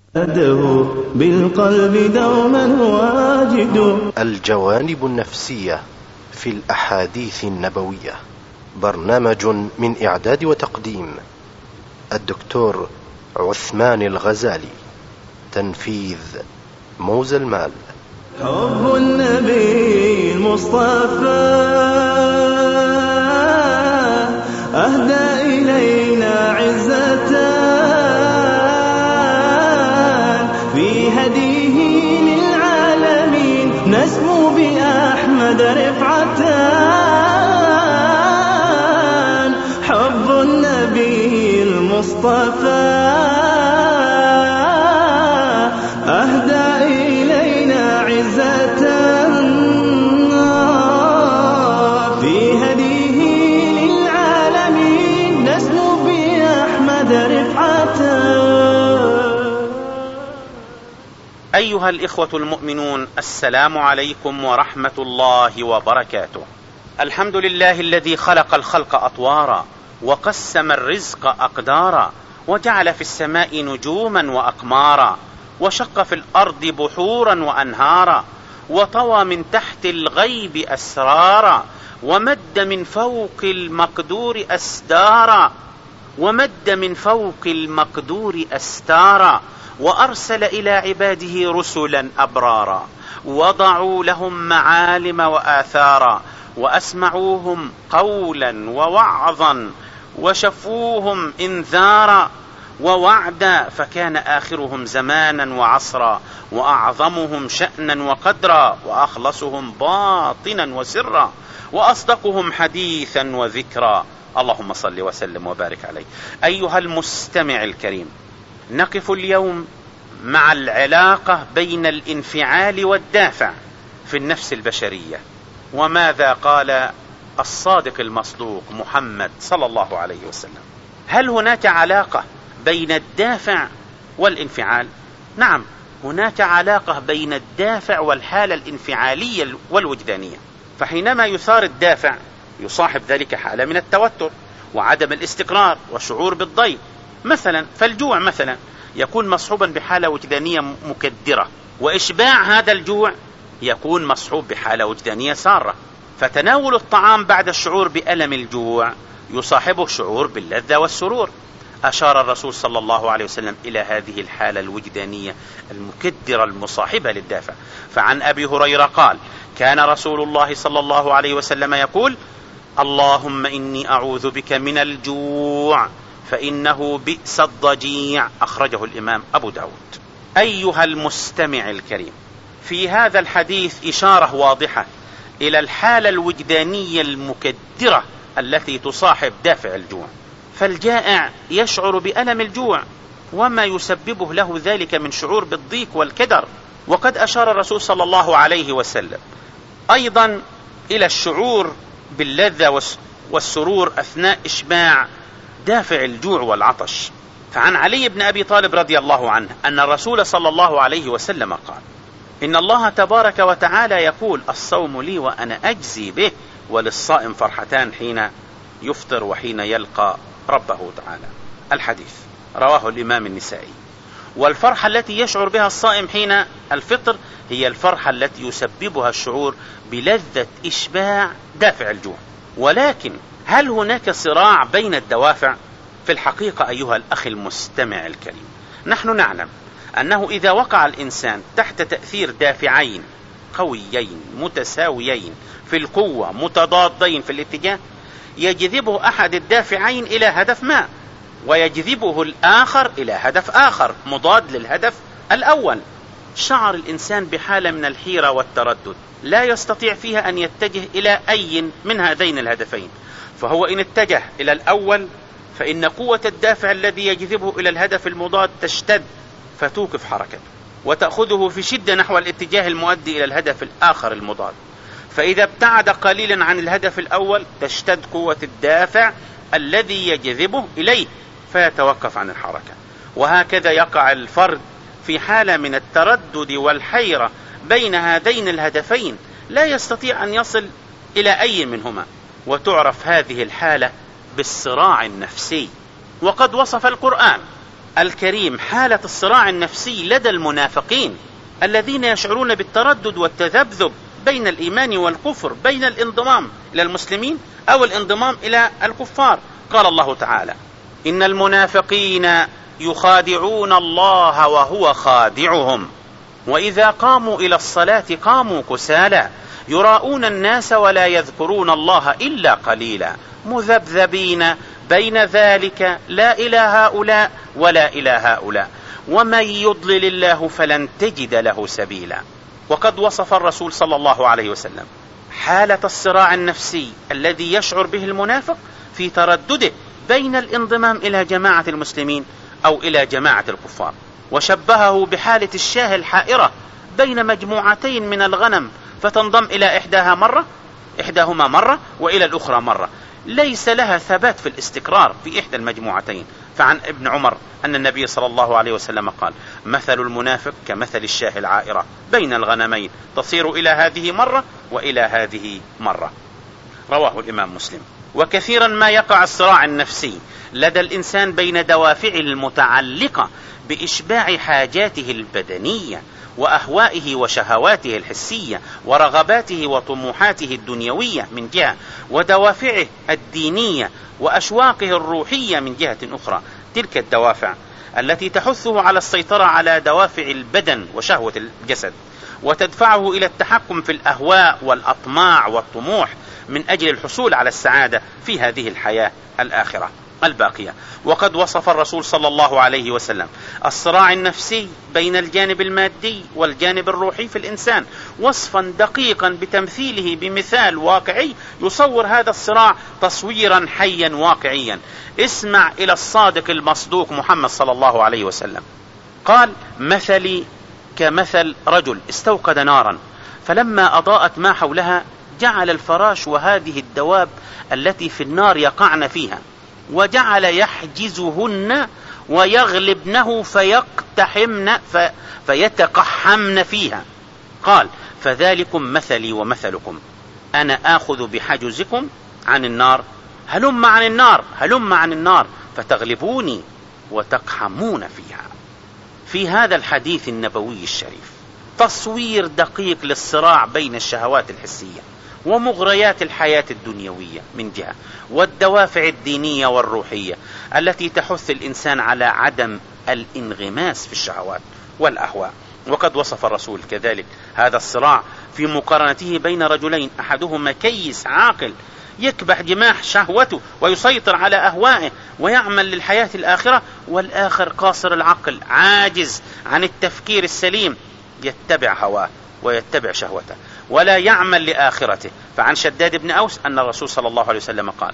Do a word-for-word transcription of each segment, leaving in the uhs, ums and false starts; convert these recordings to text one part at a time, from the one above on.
بالقلب دوما واجد. الجوانب النفسية في الأحاديث النبوية، برنامج من إعداد وتقديم الدكتور عثمان الغزالي، تنفيذ موزة المال. حب النبي المصطفى أهدى إلينا عزتان، في هديه للعالمين نسمو بأحمد رفعتان. حب النبي المصطفى أهدى إلينا عزتان، في هديه للعالمين نسمو بأحمد رفعتان. أيها الإخوة المؤمنون، السلام عليكم ورحمة الله وبركاته. الحمد لله الذي خلق الخلق أطوارا، وقسم الرزق أقدارا، وجعل في السماء نجوما وأقمارا، وشق في الأرض بحورا وأنهارا، وطوى من تحت الغيب أسرارا، ومد من فوق المقدور أسدارا ومد من فوق المقدور أستارا، وأرسل إلى عباده رسلا أبرارا، وضعوا لهم معالم وآثارا، وأسمعوهم قولا ووعظا، وشفوهم إنذارا ووعدا، فكان آخرهم زمانا وعصرا، وأعظمهم شأنا وقدرا، وأخلصهم باطنا وسرا، وأصدقهم حديثا وذكرا. اللهم صل وسلم وبارك عليه. أيها المستمع الكريم، نقف اليوم مع العلاقة بين الانفعال والدافع في النفس البشرية، وماذا قال الصادق المصدوق محمد صلى الله عليه وسلم. هل هناك علاقة بين الدافع والانفعال؟ نعم، هناك علاقة بين الدافع والحالة الانفعالية والوجدانية. فحينما يثار الدافع يصاحب ذلك حالة من التوتر وعدم الاستقرار وشعور بالضيق مثلا. فالجوع مثلا يكون مصحوبا بحالة وجدانية مكدرة، وإشباع هذا الجوع يكون مصحوب بحالة وجدانية سارة. فتناول الطعام بعد الشعور بألم الجوع يصاحبه شعور باللذة والسرور. أشار الرسول صلى الله عليه وسلم إلى هذه الحالة الوجدانية المكدرة المصاحبة للدافع. فعن أبي هريرة قال: كان رسول الله صلى الله عليه وسلم يقول: اللهم إني أعوذ بك من الجوع فإنه بئس الضجيع. أخرجه الإمام أبو داود. أيها المستمع الكريم، في هذا الحديث إشارة واضحة إلى الحالة الوجدانية المكدرة التي تصاحب دافع الجوع. فالجائع يشعر بألم الجوع وما يسببه له ذلك من شعور بالضيق والكدر. وقد أشار الرسول صلى الله عليه وسلم أيضا إلى الشعور باللذة والسرور أثناء إشباع دافع الجوع والعطش. فعن علي بن أبي طالب رضي الله عنه أن الرسول صلى الله عليه وسلم قال: إن الله تبارك وتعالى يقول: الصوم لي وأنا أجزي به، وللصائم فرحتان حين يفطر وحين يلقى ربه تعالى. الحديث رواه الإمام النسائي. والفرحة التي يشعر بها الصائم حين الفطر هي الفرحة التي يسببها الشعور بلذة إشباع دافع الجوع. ولكن هل هناك صراع بين الدوافع؟ في الحقيقة أيها الأخ المستمع الكريم، نحن نعلم أنه إذا وقع الإنسان تحت تأثير دافعين قويين متساويين في القوة متضادين في الاتجاه، يجذبه أحد الدافعين إلى هدف ما، ويجذبه الآخر إلى هدف آخر مضاد للهدف الأول. شعر الإنسان بحالة من الحيرة والتردد، لا يستطيع فيها أن يتجه إلى أي من هذين الهدفين. فهو إن اتجه إلى الأول فإن قوة الدافع الذي يجذبه إلى الهدف المضاد تشتد فتوقف حركته وتأخذه في شدة نحو الاتجاه المؤدي إلى الهدف الآخر المضاد. فإذا ابتعد قليلا عن الهدف الأول تشتد قوة الدافع الذي يجذبه إليه فيتوقف عن الحركة. وهكذا يقع الفرد في حالة من التردد والحيرة بين هذين الهدفين، لا يستطيع أن يصل إلى أي منهما. وتعرف هذه الحالة بالصراع النفسي. وقد وصف القرآن الكريم حالة الصراع النفسي لدى المنافقين الذين يشعرون بالتردد والتذبذب بين الإيمان والكفر، بين الانضمام إلى المسلمين أو الانضمام إلى الكفار. قال الله تعالى: إن المنافقين يخادعون الله وهو خادعهم وإذا قاموا إلى الصلاة قاموا كسالى يراءون الناس ولا يذكرون الله إلا قليلا مذبذبين بين ذلك لا إلى هؤلاء ولا إلى هؤلاء ومن يضلل الله فلن تجد له سبيلا. وقد وصف الرسول صلى الله عليه وسلم حالة الصراع النفسي الذي يشعر به المنافق في تردده بين الانضمام إلى جماعة المسلمين أو إلى جماعة الكفار، وشبهه بحالة الشاة الحائرة بين مجموعتين من الغنم فتنضم إلى إحداها مرة إحداهما مرة وإلى الأخرى مرة، ليس لها ثبات في الاستقرار في إحدى المجموعتين. فعن ابن عمر أن النبي صلى الله عليه وسلم قال: مثل المنافق كمثل الشاة العائرة بين الغنمين تصير إلى هذه مرة وإلى هذه مرة. رواه الإمام مسلم. وكثيرا ما يقع الصراع النفسي لدى الإنسان بين دوافعه المتعلقة بإشباع حاجاته البدنية وأهوائه وشهواته الحسية ورغباته وطموحاته الدنيوية من جهة، ودوافعه الدينية وأشواقه الروحية من جهة أخرى. تلك الدوافع التي تحثه على السيطرة على دوافع البدن وشهوة الجسد وتدفعه إلى التحكم في الأهواء والأطماع والطموح من أجل الحصول على السعادة في هذه الحياة الآخرة الباقية. وقد وصف الرسول صلى الله عليه وسلم الصراع النفسي بين الجانب المادي والجانب الروحي في الإنسان وصفا دقيقا بتمثيله بمثال واقعي يصور هذا الصراع تصويرا حيا واقعيا. اسمع إلى الصادق المصدوق محمد صلى الله عليه وسلم قال: مثلي كمثل رجل استوقد نارا فلما أضاءت ما حولها جعل الفراش وهذه الدواب التي في النار يقعن فيها وجعل يحجزهن ويغلبنه فيقتحمن في فيتقحمن فيها. قال: فذلكم مثلي ومثلكم، أنا آخذ بحجزكم عن النار، هلم عن النار هلم عن النار فتغلبوني وتقحمون فيها. في هذا الحديث النبوي الشريف تصوير دقيق للصراع بين الشهوات الحسية ومغريات الحياة الدنيوية من جهة، والدوافع الدينية والروحية التي تحث الإنسان على عدم الانغماس في الشهوات والأهواء. وقد وصف الرسول كذلك هذا الصراع في مقارنته بين رجلين، أحدهما كيس عاقل يكبح جماح شهوته ويسيطر على أهوائه ويعمل للحياة الآخرة، والآخر قاصر العقل عاجز عن التفكير السليم يتبع هواه ويتبع شهوته ولا يعمل لآخرته. فعن شداد بن أوس أن الرسول صلى الله عليه وسلم قال: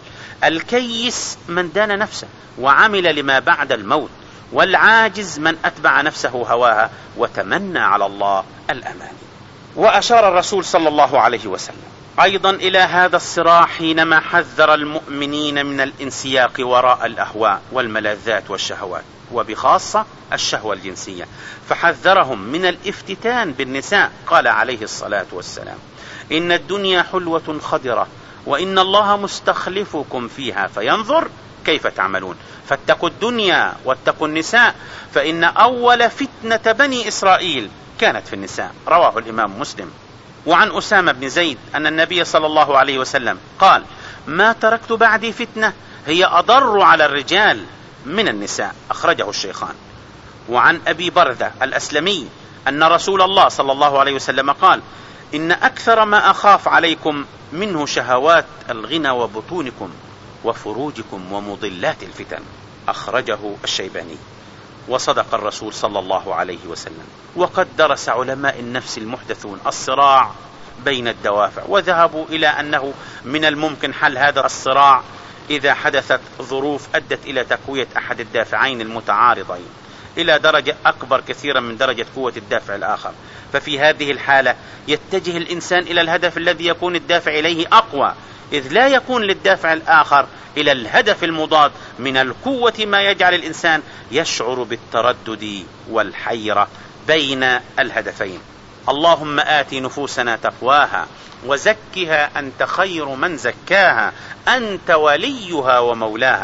الكيس من دان نفسه وعمل لما بعد الموت، والعاجز من أتبع نفسه هواها وتمنى على الله الأماني. وأشار الرسول صلى الله عليه وسلم أيضا إلى هذا الصراع حينما حذر المؤمنين من الانسياق وراء الأهواء والملاذات والشهوات، وبخاصة الشهوة الجنسية، فحذرهم من الافتتان بالنساء. قال عليه الصلاة والسلام: إن الدنيا حلوة خضرة وإن الله مستخلفكم فيها فينظر كيف تعملون، فاتقوا الدنيا واتقوا النساء فإن أول فتنة بني إسرائيل كانت في النساء. رواه الإمام مسلم. وعن أسامة بن زيد أن النبي صلى الله عليه وسلم قال: ما تركت بعدي فتنة هي أضر على الرجال من النساء. أخرجه الشيخان. وعن أبي بردة الأسلمي أن رسول الله صلى الله عليه وسلم قال: إن أكثر ما أخاف عليكم منه شهوات الغنى وبطونكم وفروجكم ومضلات الفتن. أخرجه الشيباني. وصدق الرسول صلى الله عليه وسلم. وقد درس علماء النفس المحدثون الصراع بين الدوافع، وذهبوا إلى أنه من الممكن حل هذا الصراع إذا حدثت ظروف أدت إلى تقوية أحد الدافعين المتعارضين إلى درجة أكبر كثيرا من درجة قوة الدافع الآخر. ففي هذه الحالة يتجه الإنسان إلى الهدف الذي يكون الدافع إليه أقوى، إذ لا يكون للدافع الآخر إلى الهدف المضاد من القوة ما يجعل الإنسان يشعر بالتردد والحيرة بين الهدفين. اللهم آت نفوسنا تقواها وزكها أنت خير من زكاها أنت وليها ومولاها.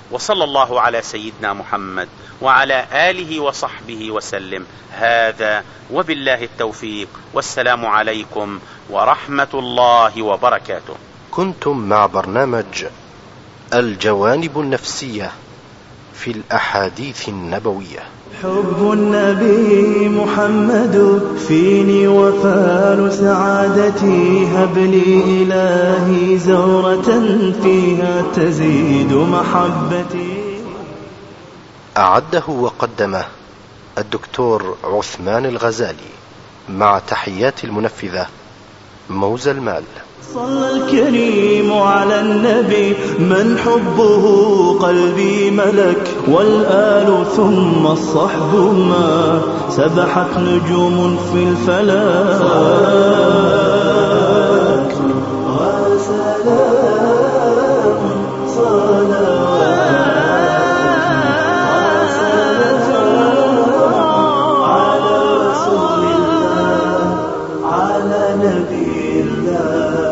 وصلى الله على سيدنا محمد وعلى آله وصحبه وسلم. هذا وبالله التوفيق، والسلام عليكم ورحمة الله وبركاته. كنتم مع برنامج الجوانب النفسية في الأحاديث النبوية. حب النبي محمد فيني وفال سعادتي، هب لي إلهي زورة فيها تزيد محبتي. أعده وقدمه الدكتور عثمان الغزالي، مع تحيات المنفذة موزة المال. صلى الكريم على النبي من حبه قلبي ملك، والآل ثم الصحب ما سبحت نجوم في الفلك. وسلام صلوات على رسول الله، على نبي الله،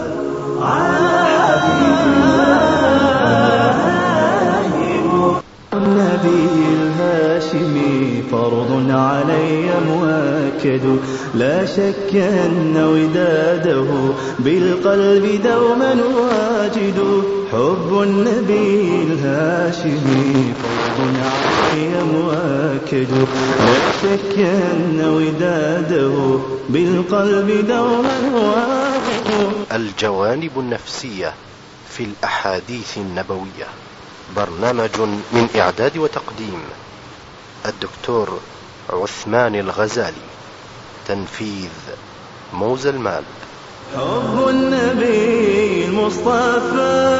النبي الهاشمي فرض علي مؤكد، لا شك أن وداده بالقلب دوما واجد. حب النبي الهاشمي فرض علي مؤكد، لا شك أن وداده بالقلب دوما واجد. الجوانب النفسية في الأحاديث النبوية، برنامج من إعداد وتقديم الدكتور عثمان الغزالي، تنفيذ موزة المال. حب النبي المصطفى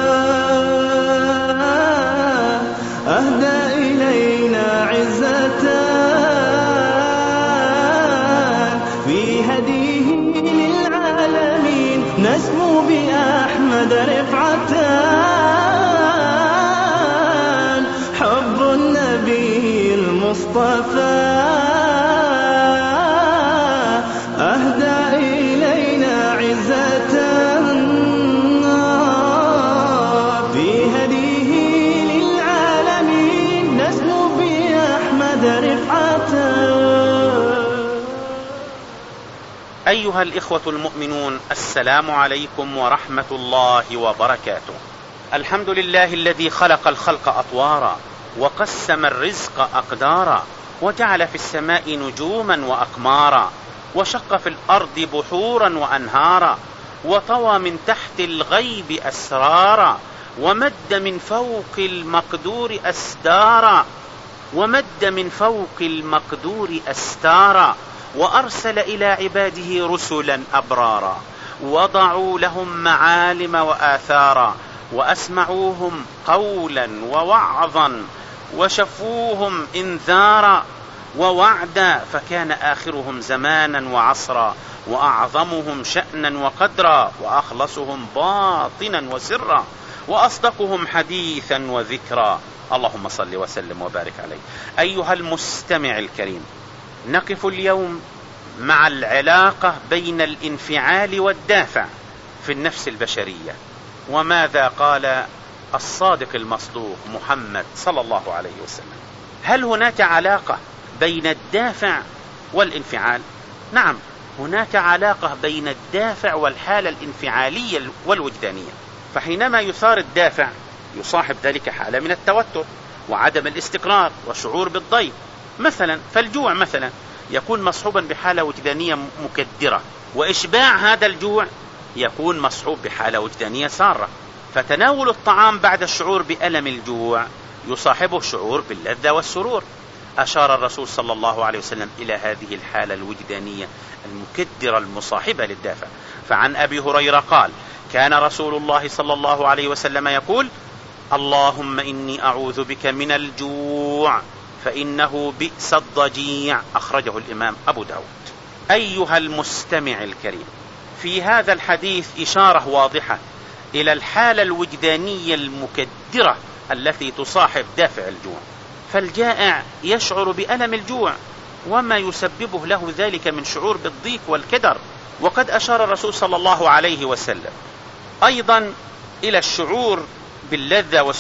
أهدى إلينا عزة، في هديه للعالمين نسمو بأحمد رفعة. حب النبي المصطفى أهدى إلينا عزة، في هديه للعالمين نسمو بأحمد رفعة. أيها الإخوة المؤمنون، السلام عليكم ورحمة الله وبركاته. الحمد لله الذي خلق الخلق أطوارا، وقسم الرزق أقدارا، وجعل في السماء نجوما وأقمارا، وشق في الأرض بحورا وأنهارا، وطوى من تحت الغيب أسرارا، ومد من فوق المقدور أسدارا ومد من فوق المقدور أستارا، وأرسل إلى عباده رسلا أبرارا، وضعوا لهم معالم وآثارا، وأسمعوهم قولا ووعظا، وشفوهم إنذارا ووعدا، فكان آخرهم زمانا وعصرا، وأعظمهم شأنا وقدرا، وأخلصهم باطنا وسرا، وأصدقهم حديثا وذكرا. اللهم صل وسلم وبارك عليه. أيها المستمع الكريم، نقف اليوم مع العلاقة بين الانفعال والدافع في النفس البشرية، وماذا قال الصادق المصدوق محمد صلى الله عليه وسلم. هل هناك علاقة بين الدافع والانفعال؟ نعم، هناك علاقة بين الدافع والحالة الانفعالية والوجدانية. فحينما يثار الدافع يصاحب ذلك حالة من التوتر وعدم الاستقرار وشعور بالضيق مثلا. فالجوع مثلا يكون مصحوبا بحالة وجدانية مكدرة، وإشباع هذا الجوع يكون مصحوب بحالة وجدانية سارة. فتناول الطعام بعد الشعور بألم الجوع يصاحبه الشعور باللذة والسرور. أشار الرسول صلى الله عليه وسلم إلى هذه الحالة الوجدانية المكدرة المصاحبة للدافع. فعن أبي هريرة قال: كان رسول الله صلى الله عليه وسلم يقول: اللهم إني أعوذ بك من الجوع فإنه بئس الضجيع. أخرجه الإمام أبو داود. أيها المستمع الكريم، في هذا الحديث إشارة واضحة إلى الحالة الوجدانية المكدرة التي تصاحب دافع الجوع. فالجائع يشعر بألم الجوع وما يسببه له ذلك من شعور بالضيق والكدر. وقد أشار الرسول صلى الله عليه وسلم أيضا إلى الشعور باللذة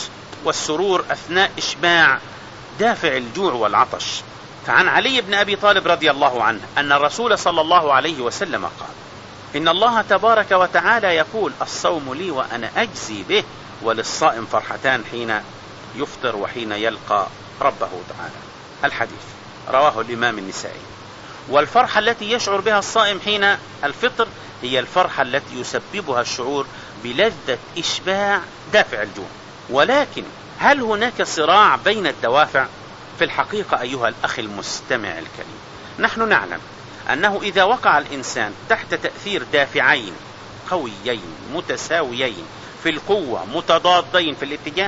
والسرور أثناء إشباع دافع الجوع والعطش. فعن علي بن أبي طالب رضي الله عنه أن الرسول صلى الله عليه وسلم قال: إن الله تبارك وتعالى يقول: الصوم لي وأنا أجزي به، وللصائم فرحتان حين يفطر وحين يلقى ربه تعالى. الحديث رواه الإمام النسائي. والفرحة التي يشعر بها الصائم حين الفطر هي الفرحة التي يسببها الشعور بلذة إشباع دافع الجوع. ولكن هل هناك صراع بين الدوافع؟ في الحقيقة أيها الأخ المستمع الكريم، نحن نعلم أنه إذا وقع الإنسان تحت تأثير دافعين قويين متساويين في القوة متضادين في الاتجاه،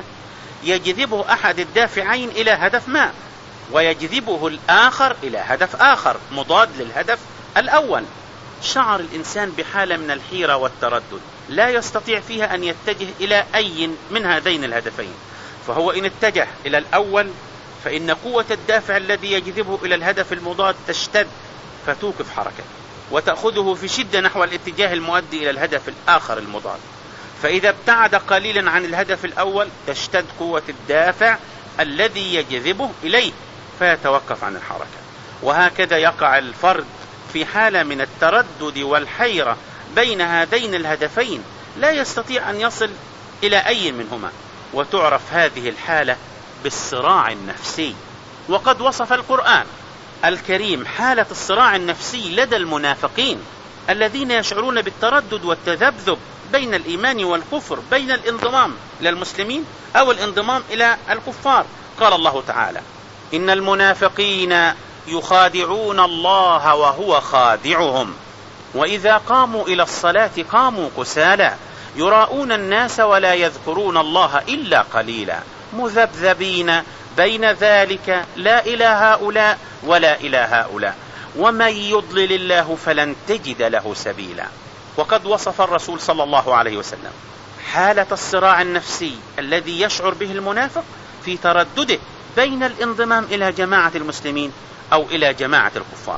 يجذبه أحد الدافعين إلى هدف ما، ويجذبه الآخر إلى هدف آخر مضاد للهدف الأول. شعر الإنسان بحالة من الحيرة والتردد لا يستطيع فيها أن يتجه إلى أي من هذين الهدفين، فهو إن اتجه إلى الأول فإن قوة الدافع الذي يجذبه إلى الهدف المضاد تشتد فتوقف حركته وتأخذه في شدة نحو الاتجاه المؤدي إلى الهدف الآخر المضاد. فإذا ابتعد قليلا عن الهدف الأول تشتد قوة الدافع الذي يجذبه إليه فيتوقف عن الحركة. وهكذا يقع الفرد في حالة من التردد والحيرة بين هذين الهدفين، لا يستطيع أن يصل إلى أي منهما، وتعرف هذه الحالة بالصراع النفسي. وقد وصف القرآن الكريم حالة الصراع النفسي لدى المنافقين الذين يشعرون بالتردد والتذبذب بين الإيمان والكفر، بين الانضمام إلى المسلمين أو الانضمام إلى الكفار. قال الله تعالى: إن المنافقين يخادعون الله وهو خادعهم وإذا قاموا إلى الصلاة قاموا كسالى يراؤون الناس ولا يذكرون الله إلا قليلا مذبذبين بين ذلك لا إلى هؤلاء ولا إلى هؤلاء ومن يضلل الله فلن تجد له سبيلا. وقد وصف الرسول صلى الله عليه وسلم حالة الصراع النفسي الذي يشعر به المنافق في تردده بين الانضمام إلى جماعة المسلمين أو إلى جماعة الكفار،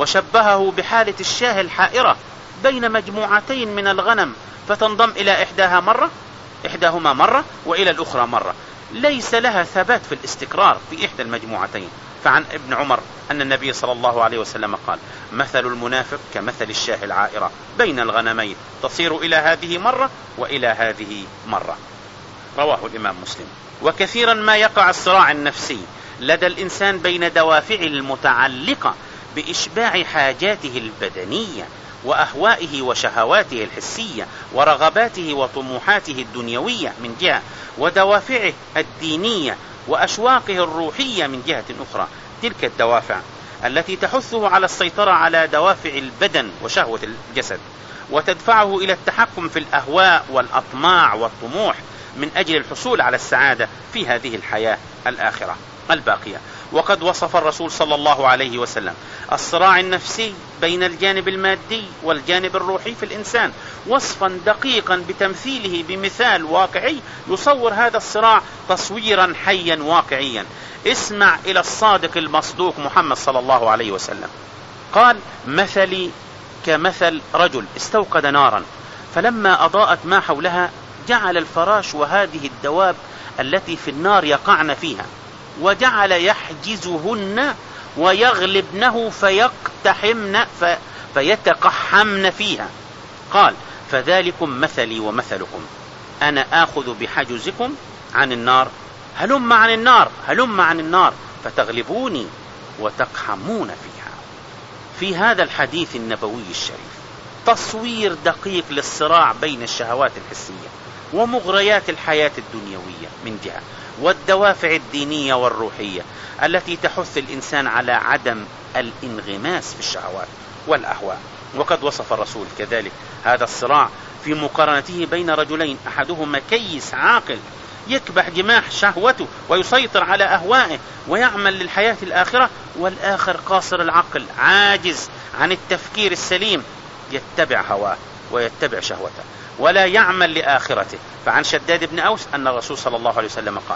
وشبهه بحالة الشاة الحائرة بين مجموعتين من الغنم فتنضم إلى إحداها مرة إحداهما مرة وإلى الأخرى مرة، ليس لها ثبات في الاستقرار في إحدى المجموعتين. فعن ابن عمر أن النبي صلى الله عليه وسلم قال: مثل المنافق كمثل الشاة العائرة بين الغنمين تصير إلى هذه مرة وإلى هذه مرة. رواه الإمام مسلم. وكثيرا ما يقع الصراع النفسي لدى الإنسان بين دوافعه المتعلقة بإشباع حاجاته البدنية وأهوائه وشهواته الحسية ورغباته وطموحاته الدنيوية من جهة، ودوافعه الدينية وأشواقه الروحية من جهة أخرى. تلك الدوافع التي تحثه على السيطرة على دوافع البدن وشهوة الجسد وتدفعه إلى التحكم في الأهواء والأطماع والطموح من أجل الحصول على السعادة في هذه الحياة الآخرة الباقية. وقد وصف الرسول صلى الله عليه وسلم الصراع النفسي بين الجانب المادي والجانب الروحي في الإنسان وصفا دقيقا بتمثيله بمثال واقعي يصور هذا الصراع تصويرا حيا واقعيا. اسمع إلى الصادق المصدوق محمد صلى الله عليه وسلم قال: مثلي كمثل رجل استوقد نارا فلما أضاءت ما حولها جعل الفراش وهذه الدواب التي في النار يقعن فيها وجعل يحجزهن ويغلبنه فيقتحمن في فيتقحمن فيها. قال: فذلكم مثلي ومثلكم، أنا آخذ بحجزكم عن النار، هلم عن النار هلم عن النار فتغلبوني وتقحمون فيها. في هذا الحديث النبوي الشريف تصوير دقيق للصراع بين الشهوات الحسية ومغريات الحياة الدنيوية من جهة، والدوافع الدينية والروحية التي تحث الإنسان على عدم الانغماس في الشهوات والأهواء. وقد وصف الرسول كذلك هذا الصراع في مقارنته بين رجلين، أحدهما كيس عاقل يكبح جماح شهوته ويسيطر على أهوائه ويعمل للحياة الآخرة، والآخر قاصر العقل عاجز عن التفكير السليم يتبع هواه ويتبع شهوته ولا يعمل لآخرته. فعن شداد بن أوس أن الرسول صلى الله عليه وسلم قال: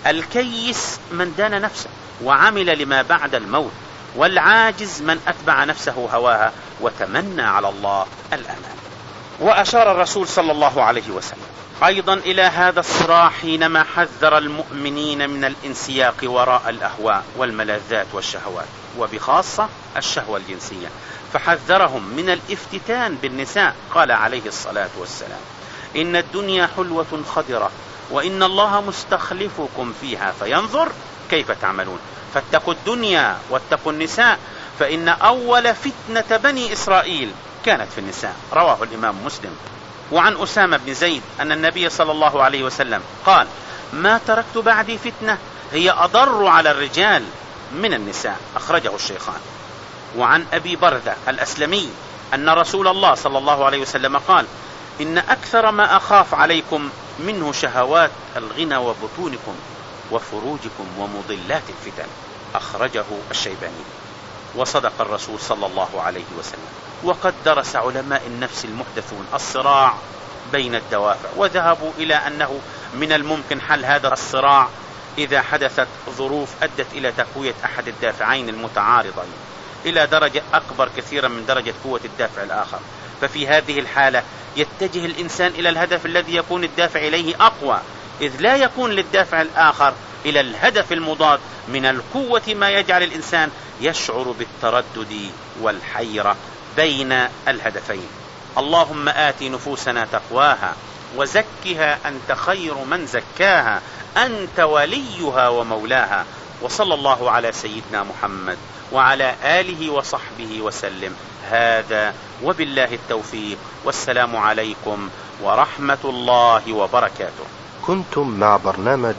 الكيس من دان نفسه وعمل لما بعد الموت، والعاجز من أتبع نفسه هواها وتمنى على الله الأمان. وأشار الرسول صلى الله عليه وسلم أيضا إلى هذا الصراع حينما حذر المؤمنين من الانسياق وراء الأهواء والملاذات والشهوات، وبخاصة الشهوة الجنسية، فحذرهم من الافتتان بالنساء. قال عليه الصلاة والسلام: إن الدنيا حلوة خضرة وإن الله مستخلفكم فيها فينظر كيف تعملون، فاتقوا الدنيا واتقوا النساء فإن أول فتنة بني إسرائيل كانت في النساء. رواه الإمام مسلم. وعن أسامة بن زيد أن النبي صلى الله عليه وسلم قال: ما تركت بعدي فتنة هي أضر على الرجال من النساء. أخرجه الشيخان. وعن أبي بردة الأسلمي أن رسول الله صلى الله عليه وسلم قال: إن أكثر ما أخاف عليكم منه شهوات الغنى وبطونكم وفروجكم ومضلات الفتن. أخرجه الشيباني. وصدق الرسول صلى الله عليه وسلم. وقد درس علماء النفس المحدثون الصراع بين الدوافع، وذهبوا إلى أنه من الممكن حل هذا الصراع إذا حدثت ظروف أدت إلى تقوية أحد الدافعين المتعارضين إلى درجة أكبر كثيرا من درجة قوة الدافع الآخر. ففي هذه الحالة يتجه الإنسان إلى الهدف الذي يكون الدافع إليه أقوى، إذ لا يكون للدافع الآخر إلى الهدف المضاد من القوة ما يجعل الإنسان يشعر بالتردد والحيرة بين الهدفين. اللهم آت نفوسنا تقواها وزكها أنت خير من زكاها أنت وليها ومولاها. وصلى الله على سيدنا محمد وعلى آله وصحبه وسلم. هذا وبالله التوفيق، والسلام عليكم ورحمة الله وبركاته. كنتم مع برنامج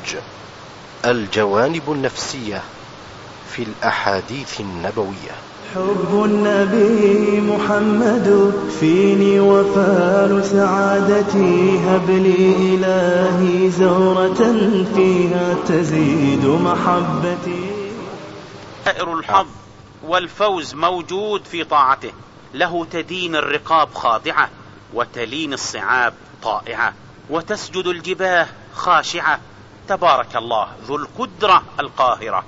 الجوانب النفسية في الأحاديث النبوية. حب النبي محمد فيني وفال سعادتي، هب لي إلهي زهرة فيها تزيد محبتي. سائر الحظ والفوز موجود في طاعته، له تدين الرقاب خاضعة وتلين الصعاب طائعة وتسجد الجباه خاشعة. تبارك الله ذو القدرة القاهرة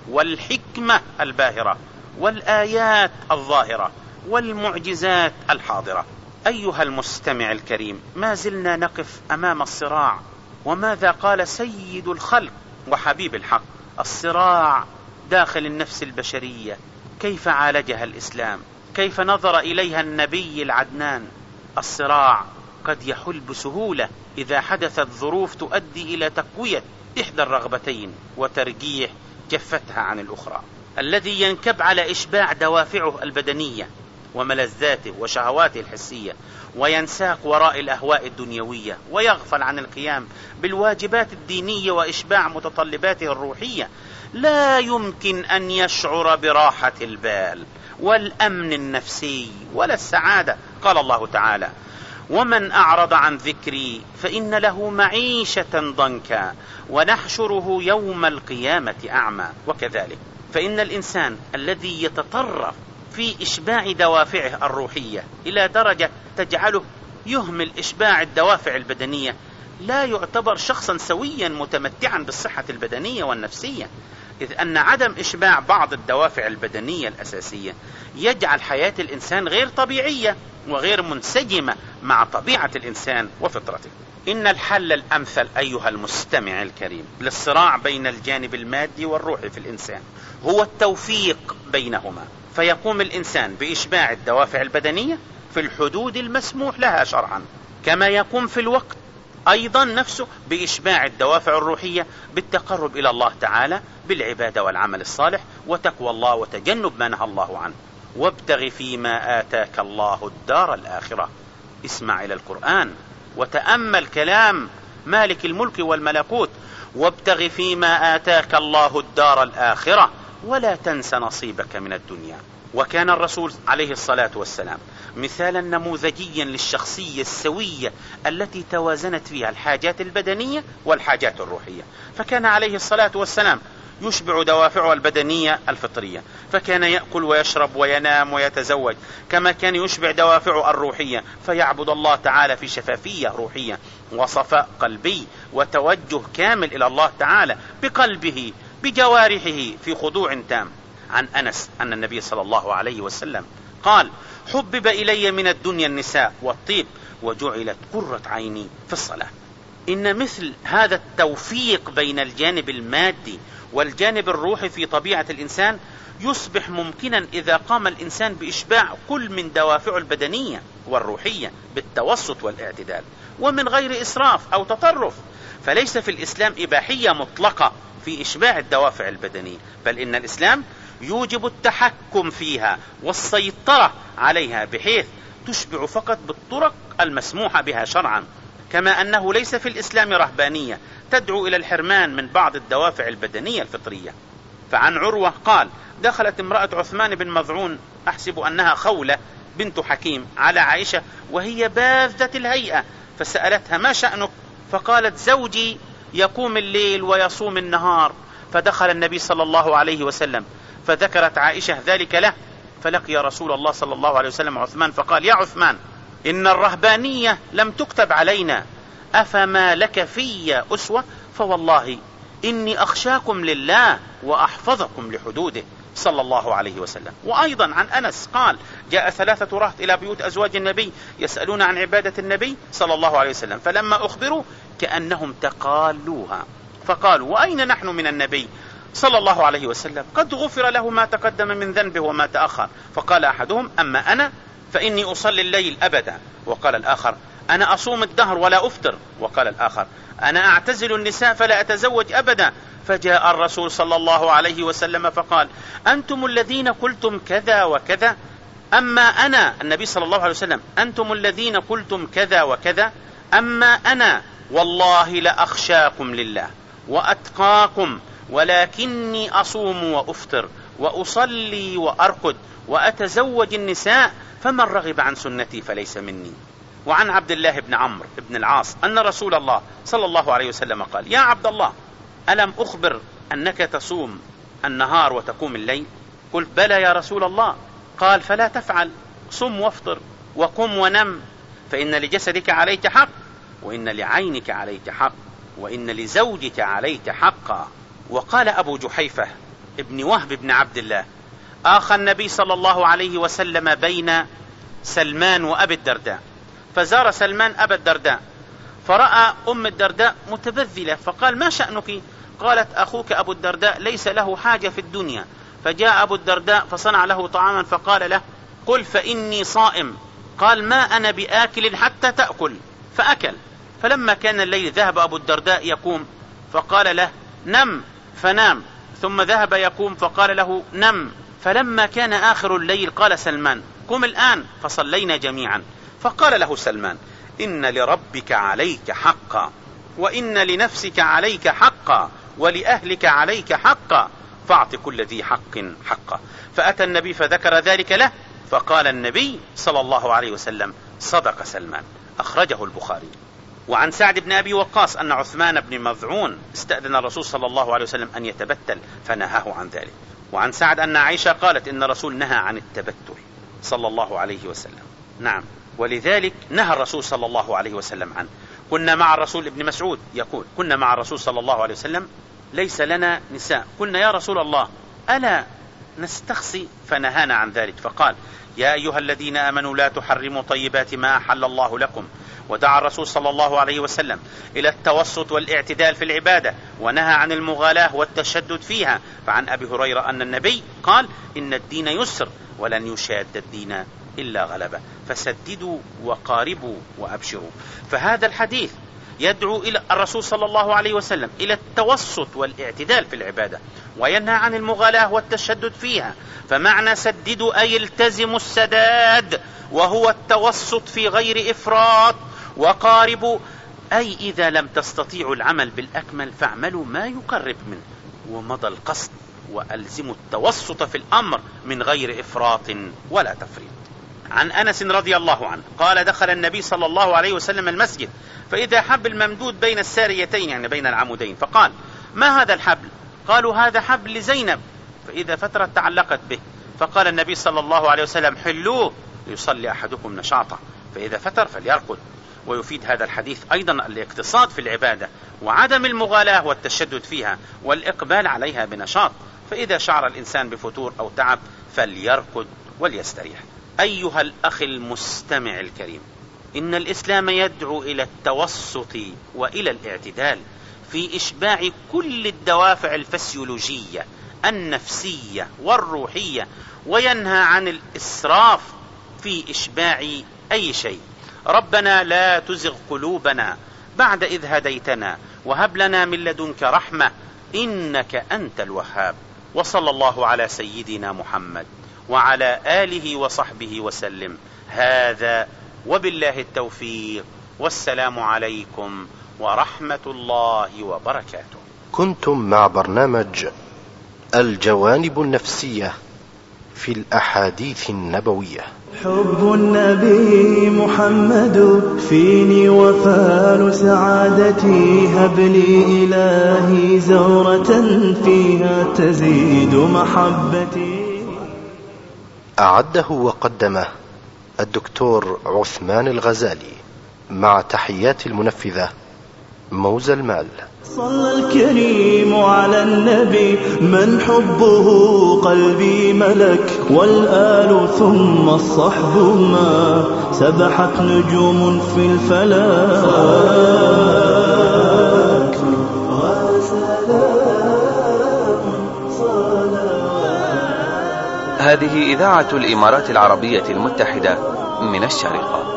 والحكمة الباهرة والآيات الظاهرة والمعجزات الحاضرة. أيها المستمع الكريم، ما زلنا نقف أمام الصراع، وماذا قال سيد الخلق وحبيب الحق؟ الصراع داخل النفس البشرية، كيف عالجها الإسلام؟ كيف نظر إليها النبي العدنان؟ الصراع قد يحل بسهولة إذا حدثت ظروف تؤدي إلى تقوية إحدى الرغبتين وترجيح جفتها عن الأخرى. الذي ينكب على إشباع دوافعه البدنية وملذاته وشهواته الحسية وينساق وراء الأهواء الدنيوية ويغفل عن القيام بالواجبات الدينية وإشباع متطلباته الروحية، لا يمكن أن يشعر براحة البال والأمن النفسي ولا السعادة. قال الله تعالى: ومن أعرض عن ذكري فإن له معيشة ضنكا ونحشره يوم القيامة أعمى. وكذلك فإن الإنسان الذي يتطرف في إشباع دوافعه الروحية إلى درجة تجعله يهمل إشباع الدوافع البدنية لا يعتبر شخصا سويا متمتعا بالصحة البدنية والنفسية، إذ أن عدم إشباع بعض الدوافع البدنية الأساسية يجعل حياة الإنسان غير طبيعية وغير منسجمة مع طبيعة الإنسان وفطرته. إن الحل الأمثل أيها المستمع الكريم للصراع بين الجانب المادي والروحي في الإنسان هو التوفيق بينهما، فيقوم الإنسان بإشباع الدوافع البدنية في الحدود المسموح لها شرعا، كما يقوم في الوقت أيضا نفسه بإشباع الدوافع الروحية بالتقرب إلى الله تعالى بالعبادة والعمل الصالح وتقوى الله وتجنب ما نهى الله عنه. وابتغ فيما آتاك الله الدار الآخرة. اسمع إلى القرآن وتأمل كلام مالك الملك والملكوت: وابتغ فيما آتاك الله الدار الآخرة ولا تنس نصيبك من الدنيا. وكان الرسول عليه الصلاة والسلام مثالا نموذجيا للشخصية السوية التي توازنت فيها الحاجات البدنية والحاجات الروحية، فكان عليه الصلاة والسلام يشبع دوافعه البدنية الفطرية، فكان يأكل ويشرب وينام ويتزوج، كما كان يشبع دوافعه الروحية فيعبد الله تعالى في شفافية روحية وصفاء قلبي وتوجه كامل إلى الله تعالى بقلبه بجوارحه في خضوع تام. عن أنس أن النبي صلى الله عليه وسلم قال: حبب إلي من الدنيا النساء والطيب وجعلت قرة عيني في الصلاة. إن مثل هذا التوفيق بين الجانب المادي والجانب الروحي في طبيعة الإنسان يصبح ممكنا إذا قام الإنسان بإشباع كل من دوافعه البدنية والروحية بالتوسط والاعتدال ومن غير إسراف أو تطرف. فليس في الإسلام إباحية مطلقة في إشباع الدوافع البدنية، بل إن الإسلام يوجب التحكم فيها والسيطرة عليها بحيث تشبع فقط بالطرق المسموحة بها شرعا، كما أنه ليس في الإسلام رهبانية تدعو إلى الحرمان من بعض الدوافع البدنية الفطرية. فعن عروة قال: دخلت امرأة عثمان بن مظعون، أحسب أنها خولة بنت حكيم، على عائشة وهي باذة الهيئة، فسألتها: ما شأنك؟ فقالت: زوجي يقوم الليل ويصوم النهار. فدخل النبي صلى الله عليه وسلم فذكرت عائشة ذلك له، فلقي رسول الله صلى الله عليه وسلم عثمان فقال: يا عثمان، إن الرهبانية لم تكتب علينا، أفما لك في أسوة؟ فوالله إني أخشاكم لله وأحفظكم لحدوده صلى الله عليه وسلم. وأيضا عن أنس قال: جاء ثلاثة رهط إلى بيوت أزواج النبي يسألون عن عبادة النبي صلى الله عليه وسلم، فلما أخبروا كأنهم تقالوها، فقالوا: وأين نحن من النبي صلى الله عليه وسلم؟ قد غفر له ما تقدم من ذنبه وما تأخر. فقال أحدهم: أما أنا فإني أصلي الليل أبدا. وقال الآخر: أنا أصوم الدهر ولا أفطر. وقال الآخر: أنا أعتزل النساء فلا أتزوج أبدا. فجاء الرسول صلى الله عليه وسلم فقال: أنتم الذين قلتم كذا وكذا، أما أنا، النبي صلى الله عليه وسلم، أنتم الذين قلتم كذا وكذا، أما أنا والله لأخشاكم لله وأتقاكم، ولكني أصوم وأفطر وأصلي وأرقد وأتزوج النساء، فمن رغب عن سنتي فليس مني. وعن عبد الله بن عمرو بن العاص أن رسول الله صلى الله عليه وسلم قال: يا عبد الله، ألم أخبر أنك تصوم النهار وتقوم الليل؟ قلت: بلى يا رسول الله. قال: فلا تفعل، صم وافطر وقم ونم، فإن لجسدك عليك حق، وإن لعينك عليك حق، وإن لزوجك عليك حقا. وقال أبو جحيفة ابن وهب بن عبد الله: آخى النبي صلى الله عليه وسلم بين سلمان وأبي الدرداء، فزار سلمان أبا الدرداء فرأى أم الدرداء متبذلة، فقال: ما شأنك؟ قالت: أخوك أبو الدرداء ليس له حاجة في الدنيا. فجاء أبو الدرداء فصنع له طعاما فقال له: قل فإني صائم. قال: ما أنا بآكل حتى تأكل، فأكل. فلما كان الليل ذهب أبو الدرداء يقوم، فقال له: نم، فنام. ثم ذهب يقوم، فقال له: نم. فلما كان آخر الليل قال سلمان: قم الآن، فصلينا جميعا. فقال له سلمان: إن لربك عليك حقا، وإن لنفسك عليك حقا، ولأهلك عليك حقا، فاعط كل ذي حق حقا. فأتى النبي فذكر ذلك له، فقال النبي صلى الله عليه وسلم: صدق سلمان. أخرجه البخاري. وعن سعد بن أبي وقاص أن عثمان بن مظعون استأذن الرسول صلى الله عليه وسلم أن يتبتل فنهاه عن ذلك. وعن سعد أن عائشة قالت: إن الرسول نهى عن التبتل صلى الله عليه وسلم. نعم، ولذلك نهى الرسول صلى الله عليه وسلم عنه. كنا مع الرسول، ابن مسعود يقول: كنا مع الرسول صلى الله عليه وسلم ليس لنا نساء، قلنا: يا رسول الله ألا نستخصي؟ فنهانا عن ذلك، فقال: يا أيها الذين آمنوا لا تحرموا طيبات ما أحل الله لكم. ودعا الرسول صلى الله عليه وسلم إلى التوسط والاعتدال في العبادة، ونهى عن المغالاة والتشدد فيها. فعن أبي هريرة أن النبي قال: إن الدين يسر ولن يشاد الدين إلا غلبه، فسددوا وقاربوا وأبشروا. فهذا الحديث يدعو إلى الرسول صلى الله عليه وسلم إلى التوسط والاعتدال في العبادة، وينهى عن المغالاة والتشدد فيها. فمعنى سددوا أي التزموا السداد، وهو التوسط في غير إفراط. وقاربوا أي إذا لم تستطيعوا العمل بالأكمل فاعملوا ما يقرب منه، ومضى القصد، وألزموا التوسط في الأمر من غير إفراط ولا تفريط. عن أنس رضي الله عنه قال: دخل النبي صلى الله عليه وسلم المسجد، فإذا حبل ممدود بين الساريتين، يعني بين العمودين، فقال: ما هذا الحبل؟ قالوا: هذا حبل لزينب، فإذا فترت تعلقت به. فقال النبي صلى الله عليه وسلم: حلوه ليصلي أحدكم نشاطا، فإذا فتر فليرقد. ويفيد هذا الحديث أيضا الاقتصاد في العبادة، وعدم المغالاة والتشدد فيها، والإقبال عليها بنشاط. فإذا شعر الإنسان بفتور أو تعب فليرقد وليستريح. أيها الأخ المستمع الكريم، إن الإسلام يدعو إلى التوسط وإلى الاعتدال في إشباع كل الدوافع الفسيولوجية النفسية والروحية، وينهى عن الإسراف في إشباع أي شيء. ربنا لا تزغ قلوبنا بعد إذ هديتنا وهب لنا من لدنك رحمة إنك أنت الوهاب. وصلى الله على سيدنا محمد وعلى آله وصحبه وسلم. هذا وبالله التوفيق، والسلام عليكم ورحمة الله وبركاته. كنتم مع برنامج الجوانب النفسية في الأحاديث النبوية. حب النبي محمد فيني وفال سعادتي، هب لي إلهي زهرة فيها تزيد محبتي. أعده وقدمه الدكتور عثمان الغزالي، مع تحيات المنفذة موزى المال. صلى الكريم على النبي من حبه قلبي ملك، والآل ثم الصحب ما سبحت نجوم في الفلك. هذه إذاعة الإمارات العربية المتحدة من الشارقة.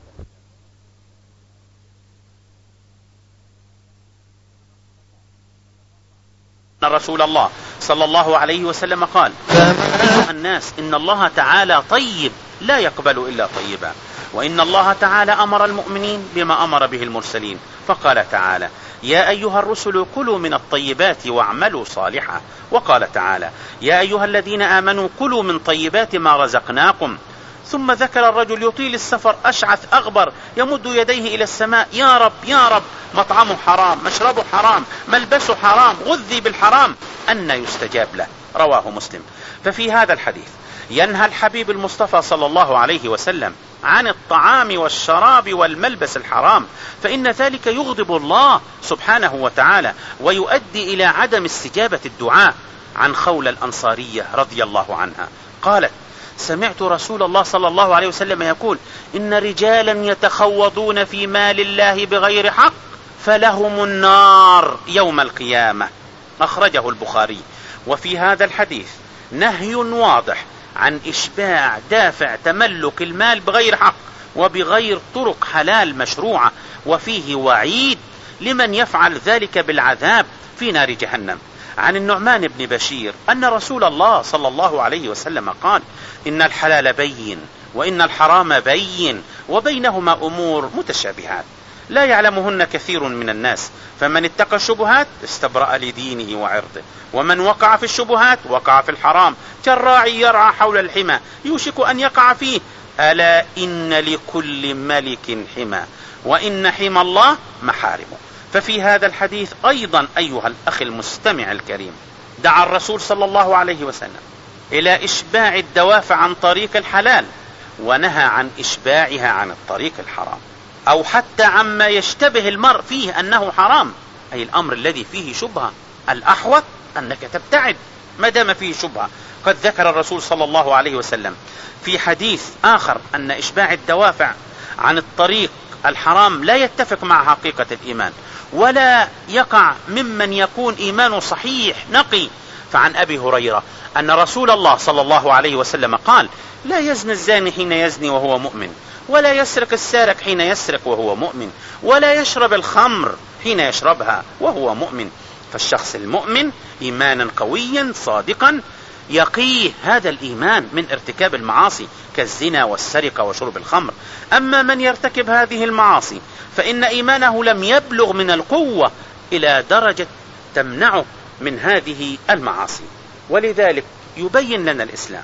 أن رسول الله صلى الله عليه وسلم قال: أيها الناس، إن الله تعالى طيب لا يقبل إلا طيبا، وإن الله تعالى أمر المؤمنين بما أمر به المرسلين، فقال تعالى: يا أيها الرسل كلوا من الطيبات واعملوا صالحا. وقال تعالى: يا أيها الذين آمنوا كلوا من طيبات ما رزقناكم. ثم ذكر الرجل يطيل السفر أشعث أغبر يمد يديه إلى السماء: يا رب يا رب، مطعمه حرام، مشربه حرام، ملبسه حرام، غذي بالحرام، أن يستجاب له. رواه مسلم. ففي هذا الحديث ينهى الحبيب المصطفى صلى الله عليه وسلم عن الطعام والشراب والملبس الحرام، فإن ذلك يغضب الله سبحانه وتعالى ويؤدي إلى عدم استجابة الدعاء. عن خولة الأنصارية رضي الله عنها قالت: سمعت رسول الله صلى الله عليه وسلم يقول: إن رجالا يتخوضون في مال الله بغير حق فلهم النار يوم القيامة. أخرجه البخاري. وفي هذا الحديث نهي واضح عن إشباع دافع تملك المال بغير حق وبغير طرق حلال مشروعة، وفيه وعيد لمن يفعل ذلك بالعذاب في نار جهنم. عن النعمان بن بشير أن رسول الله صلى الله عليه وسلم قال: إن الحلال بين وإن الحرام بين وبينهما أمور متشابهات لا يعلمهن كثير من الناس، فمن اتقى الشبهات استبرأ لدينه وعرضه، ومن وقع في الشبهات وقع في الحرام، كالراعي يرعى حول الحمى يوشك أن يقع فيه. ألا إن لكل ملك حمى وإن حمى الله محارمه. ففي هذا الحديث أيضا أيها الأخ المستمع الكريم، دعا الرسول صلى الله عليه وسلم إلى إشباع الدوافع عن طريق الحلال، ونهى عن إشباعها عن الطريق الحرام، أو حتى عما يشتبه المرء فيه أنه حرام، أي الأمر الذي فيه شبهة. الأحوط أنك تبتعد ما دام فيه شبهة. قد ذكر الرسول صلى الله عليه وسلم في حديث آخر أن إشباع الدوافع عن الطريق الحرام لا يتفق مع حقيقة الإيمان، ولا يقع ممن يكون إيمانه صحيح نقي. فعن أبي هريرة أن رسول الله صلى الله عليه وسلم قال: لا يزني الزاني حين يزني وهو مؤمن، ولا يسرق السارق حين يسرق وهو مؤمن، ولا يشرب الخمر حين يشربها وهو مؤمن. فالشخص المؤمن إيمانا قويا صادقا يقيه هذا الإيمان من ارتكاب المعاصي كالزنا والسرقة وشرب الخمر. أما من يرتكب هذه المعاصي فإن إيمانه لم يبلغ من القوة إلى درجة تمنعه من هذه المعاصي. ولذلك يبين لنا الإسلام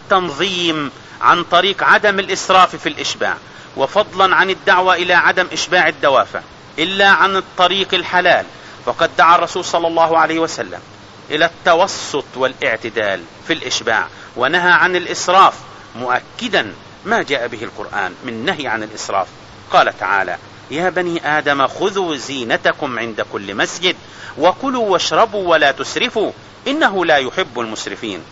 التنظيم عن طريق عدم الإسراف في الإشباع، وفضلا عن الدعوة إلى عدم إشباع الدوافع إلا عن الطريق الحلال. فقد دعا الرسول صلى الله عليه وسلم إلى التوسط والاعتدال في الإشباع، ونهى عن الإسراف، مؤكدا ما جاء به القرآن من نهي عن الإسراف. قال تعالى: يا بني آدم خذوا زينتكم عند كل مسجد وكلوا واشربوا ولا تسرفوا إنه لا يحب المسرفين.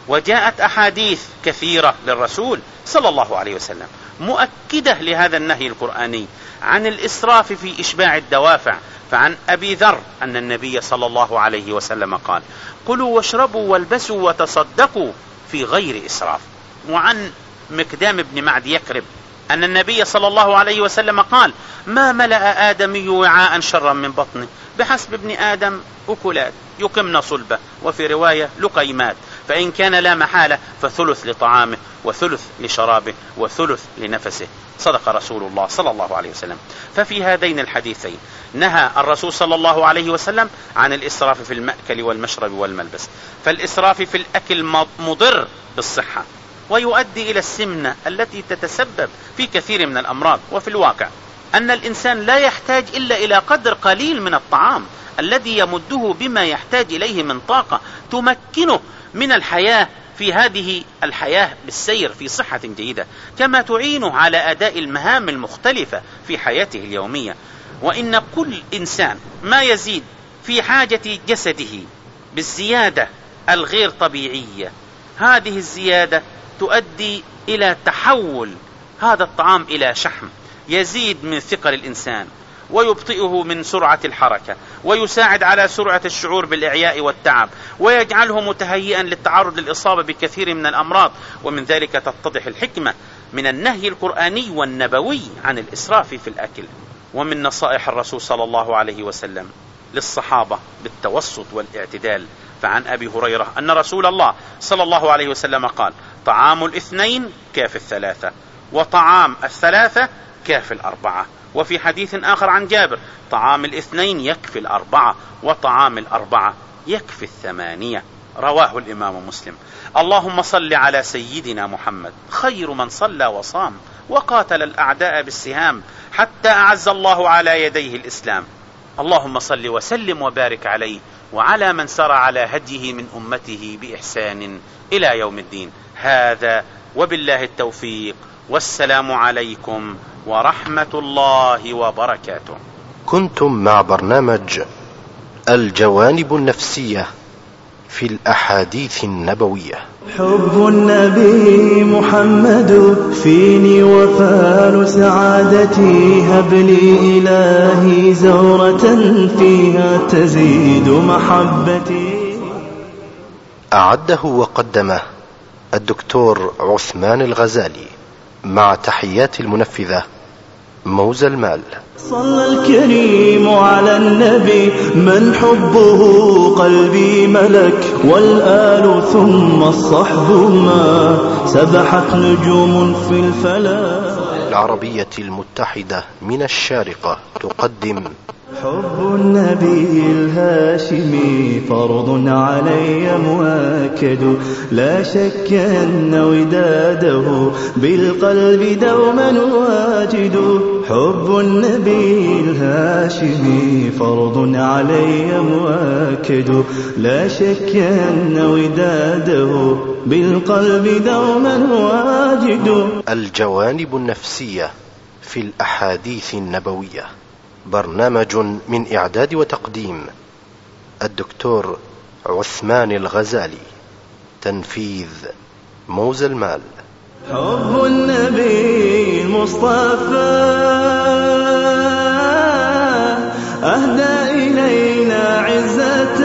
وجاءت أحاديث كثيرة للرسول صلى الله عليه وسلم مؤكدة لهذا النهي القرآني عن الإسراف في إشباع الدوافع. فعن أبي ذر أن النبي صلى الله عليه وسلم قال: كلوا واشربوا والبسوا وتصدقوا في غير إسراف. وعن مقدام بن معد يكرب أن النبي صلى الله عليه وسلم قال: ما ملأ آدمي وعاء شرا من بطنه، بحسب ابن آدم أكلات يقمن صلبه، وفي رواية لقيمات، فإن كان لا محالة فثلث لطعامه وثلث لشرابه وثلث لنفسه. صدق رسول الله صلى الله عليه وسلم. ففي هذين الحديثين نهى الرسول صلى الله عليه وسلم عن الإسراف في المأكل والمشرب والملبس. فالإسراف في الأكل مضر بالصحة ويؤدي إلى السمنة التي تتسبب في كثير من الأمراض. وفي الواقع أن الإنسان لا يحتاج إلا إلى قدر قليل من الطعام الذي يمده بما يحتاج إليه من طاقة تمكنه من الحياة في هذه الحياة بالسير في صحة جيدة، كما تعينه على أداء المهام المختلفة في حياته اليومية. وإن كل إنسان ما يزيد في حاجة جسده بالزيادة الغير طبيعية، هذه الزيادة تؤدي إلى تحول هذا الطعام إلى شحم يزيد من ثقل الإنسان ويبطئه من سرعة الحركة ويساعد على سرعة الشعور بالإعياء والتعب ويجعله متهيئا للتعرض للإصابة بكثير من الأمراض. ومن ذلك تتضح الحكمة من النهي القرآني والنبوي عن الإسراف في الأكل. ومن نصائح الرسول صلى الله عليه وسلم للصحابة بالتوسط والاعتدال. فعن أبي هريرة أن رسول الله صلى الله عليه وسلم قال: طعام الاثنين كاف الثلاثة، وطعام الثلاثة كاف الأربعة. وفي حديث آخر عن جابر: طعام الاثنين يكفي الأربعة، وطعام الأربعة يكفي الثمانية. رواه الإمام مسلم. اللهم صل على سيدنا محمد خير من صلى وصام وقاتل الأعداء بالسهام حتى أعز الله على يديه الإسلام. اللهم صل وسلم وبارك عليه وعلى من سار على هديه من أمته بإحسان إلى يوم الدين. هذا وبالله التوفيق، والسلام عليكم ورحمة الله وبركاته. كنتم مع برنامج الجوانب النفسية في الأحاديث النبوية. حب النبي محمد فيني وفان سعادتي، هب لي إلهي زورة فيها تزيد محبتي. أعده وقدمه الدكتور عثمان الغزالي، مع تحيات المنفذة موزى المال. صلى الكريم على النبي من حبه قلبي ملك، والآل ثم الصحب ما سبحت نجوم في الفلك. العربية المتحدة من الشارقة تقدم حب النبي الهاشمي فرض علي مؤكد، لا شك أن وداده بالقلب دوما واجد. حب النبي الهاشمي فرض علي مؤكد، لا شك أن وداده بالقلب دوما واجد. الجوانب النفسية في الأحاديث النبوية، برنامج من إعداد وتقديم الدكتور عثمان الغزالي، تنفيذ موزى المال. حب النبي المصطفى أهدى إلينا عزة،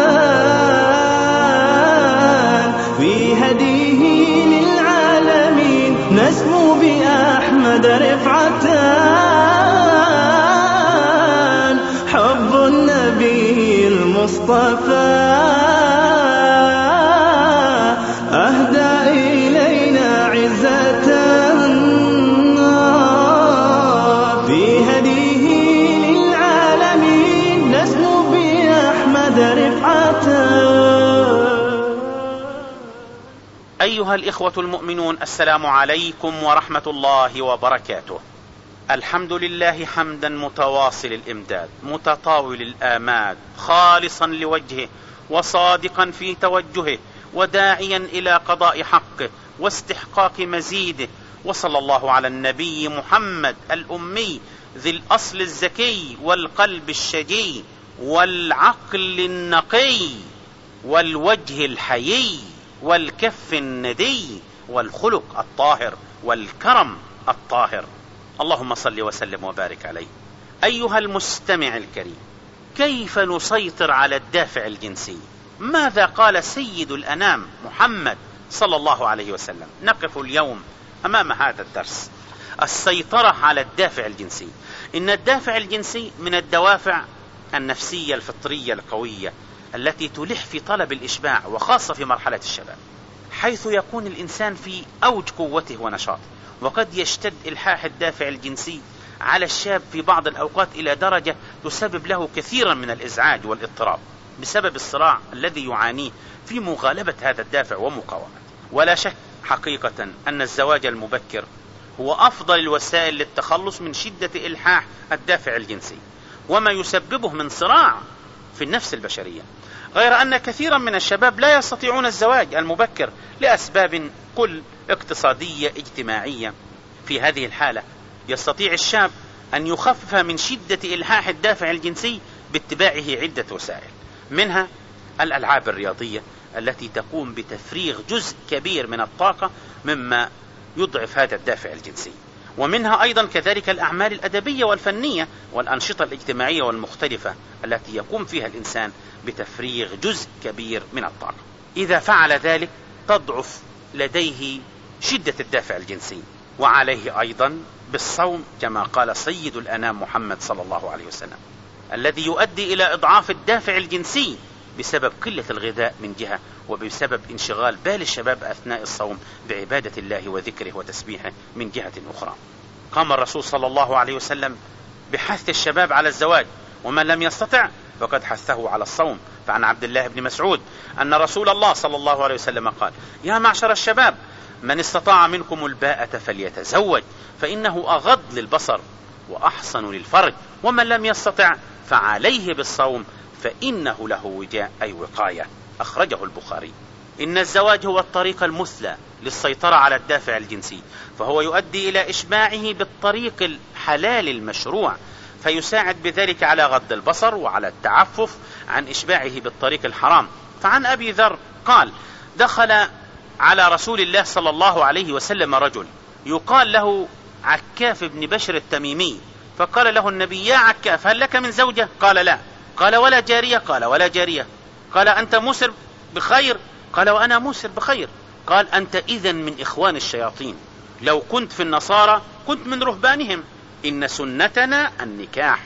في هديه للعالمين نسمو بأحمد رفعة. حب النبي المصطفى أهدى إلينا عزة، في هديه للعالمين نسمو بأحمد رفعة. أيها الإخوة المؤمنون، السلام عليكم ورحمة الله وبركاته. الحمد لله حمدا متواصل الإمداد متطاول الآماد، خالصا لوجهه وصادقا في توجهه، وداعيا إلى قضاء حقه واستحقاق مزيده. وصلى الله على النبي محمد الأمي ذي الأصل الزكي والقلب الشجي والعقل النقي والوجه الحيي والكف الندي والخلق الطاهر والكرم الطاهر. اللهم صل وسلم وبارك عليه. أيها المستمع الكريم، كيف نسيطر على الدافع الجنسي؟ ماذا قال سيد الأنام محمد صلى الله عليه وسلم؟ نقف اليوم أمام هذا الدرس، السيطرة على الدافع الجنسي. إن الدافع الجنسي من الدوافع النفسية الفطرية القوية التي تلح في طلب الإشباع، وخاصة في مرحلة الشباب، حيث يكون الإنسان في أوج قوته ونشاطه، وقد يشتد إلحاح الدافع الجنسي على الشاب في بعض الأوقات إلى درجة تسبب له كثيرا من الإزعاج والاضطراب بسبب الصراع الذي يعانيه في مغالبة هذا الدافع ومقاومته. ولا شك حقيقة أن الزواج المبكر هو أفضل الوسائل للتخلص من شدة إلحاح الدافع الجنسي وما يسببه من صراع في النفس البشرية، غير أن كثيرا من الشباب لا يستطيعون الزواج المبكر لأسباب كل اقتصادية اجتماعية. في هذه الحالة يستطيع الشاب أن يخفف من شدة إلحاح الدافع الجنسي باتباعه عدة وسائل، منها الألعاب الرياضية التي تقوم بتفريغ جزء كبير من الطاقة مما يضعف هذا الدافع الجنسي، ومنها أيضا كذلك الأعمال الأدبية والفنية والأنشطة الاجتماعية والمختلفة التي يقوم فيها الإنسان بتفريغ جزء كبير من الطاقة. إذا فعل ذلك تضعف لديه شدة الدافع الجنسي. وعليه أيضا بالصوم كما قال سيد الأنام محمد صلى الله عليه وسلم، الذي يؤدي إلى إضعاف الدافع الجنسي بسبب قلة الغذاء من جهة، وبسبب انشغال بال الشباب أثناء الصوم بعبادة الله وذكره وتسبيحه من جهة أخرى. قام الرسول صلى الله عليه وسلم بحث الشباب على الزواج، ومن لم يستطع فقد حثه على الصوم. فعن عبد الله بن مسعود أن رسول الله صلى الله عليه وسلم قال: يا معشر الشباب، من استطاع منكم الباءة فليتزوج، فإنه أغض للبصر وأحصن للفرج، ومن لم يستطع فعليه بالصوم فإنه له وجاء أي وقاية. أخرجه البخاري. إن الزواج هو الطريق المثلى للسيطرة على الدافع الجنسي، فهو يؤدي إلى إشباعه بالطريق الحلال المشروع، فيساعد بذلك على غض البصر وعلى التعفف عن إشباعه بالطريق الحرام. فعن أبي ذر قال: دخل على رسول الله صلى الله عليه وسلم رجل يقال له عكاف بن بشر التميمي، فقال له النبي: يا عكاف، هل لك من زوجة؟ قال: لا. قال: ولا جارية؟ قال: ولا جارية. قال: أنت مسر بخير؟ قال: وأنا مسر بخير. قال: أنت إذن من إخوان الشياطين، لو كنت في النصارى كنت من رهبانهم. إن سنتنا النكاح،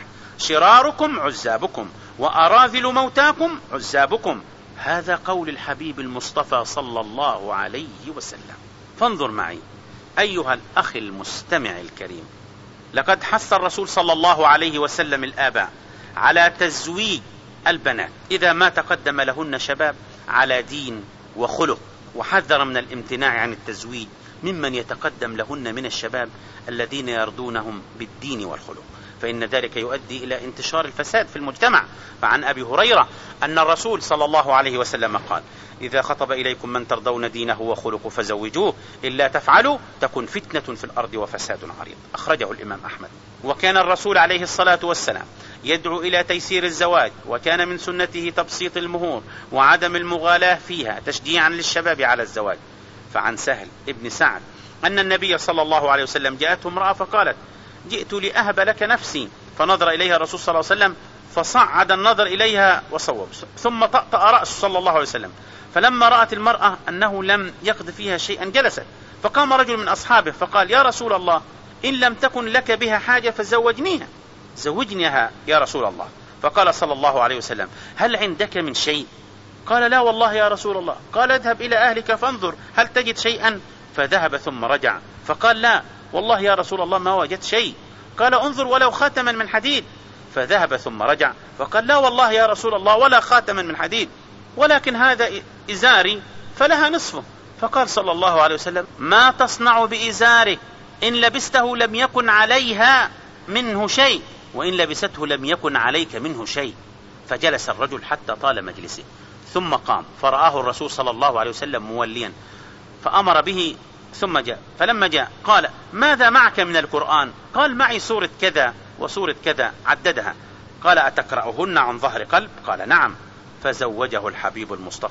شراركم عزابكم وأراذل موتاكم عزابكم. هذا قول الحبيب المصطفى صلى الله عليه وسلم. فانظر معي أيها الأخ المستمع الكريم، لقد حث الرسول صلى الله عليه وسلم الآباء على تزويج البنات إذا ما تقدم لهن شباب على دين وخلق، وحذر من الامتناع عن التزويج ممن يتقدم لهن من الشباب الذين يرضونهم بالدين والخلق، فإن ذلك يؤدي إلى انتشار الفساد في المجتمع. فعن أبي هريرة أن الرسول صلى الله عليه وسلم قال: إذا خطب إليكم من ترضون دينه وخلقه فزوجوه، إلا تفعلوا تكن فتنة في الأرض وفساد عريض. أخرجه الإمام أحمد. وكان الرسول عليه الصلاة والسلام يدعو إلى تيسير الزواج، وكان من سنته تبسيط المهور وعدم المغالاة فيها تشجيعا للشباب على الزواج. فعن سهل ابن سعد أن النبي صلى الله عليه وسلم جاءته امرأة فقالت: جئت لأهب لك نفسي، فنظر إليها الرسول صلى الله عليه وسلم فصعد النظر إليها وصوب، ثم طأطأ رأسه صلى الله عليه وسلم. فلما رأت المرأة أنه لم يقض فيها شيئا جلست، فقام رجل من أصحابه فقال: يا رسول الله، إن لم تكن لك بها حاجة فزوجنيها، زوجنيها يا رسول الله. فقال صلى الله عليه وسلم: هل عندك من شيء؟ قال: لا والله يا رسول الله. قال: اذهب إلى أهلك فانظر هل تجد شيئا. فذهب ثم رجع فقال: لا والله يا رسول الله ما وجدت شيء. قال: انظر ولو خاتما من حديد. فذهب ثم رجع فقال: لا والله يا رسول الله ولا خاتما من حديد، ولكن هذا إزاري فلها نصفه. فقال صلى الله عليه وسلم: ما تصنع بإزارك؟ إن لبسته لم يكن عليها منه شيء، وإن لبسته لم يكن عليك منه شيء. فجلس الرجل حتى طال مجلسه، ثم قام فرآه الرسول صلى الله عليه وسلم موليا، فأمر به ثم جاء. فلما جاء قال: ماذا معك من القرآن؟ قال: معي سورة كذا وسورة كذا، عددها. قال: أتقرأهن عن ظهر قلب؟ قال: نعم. فزوجه الحبيب المصطفى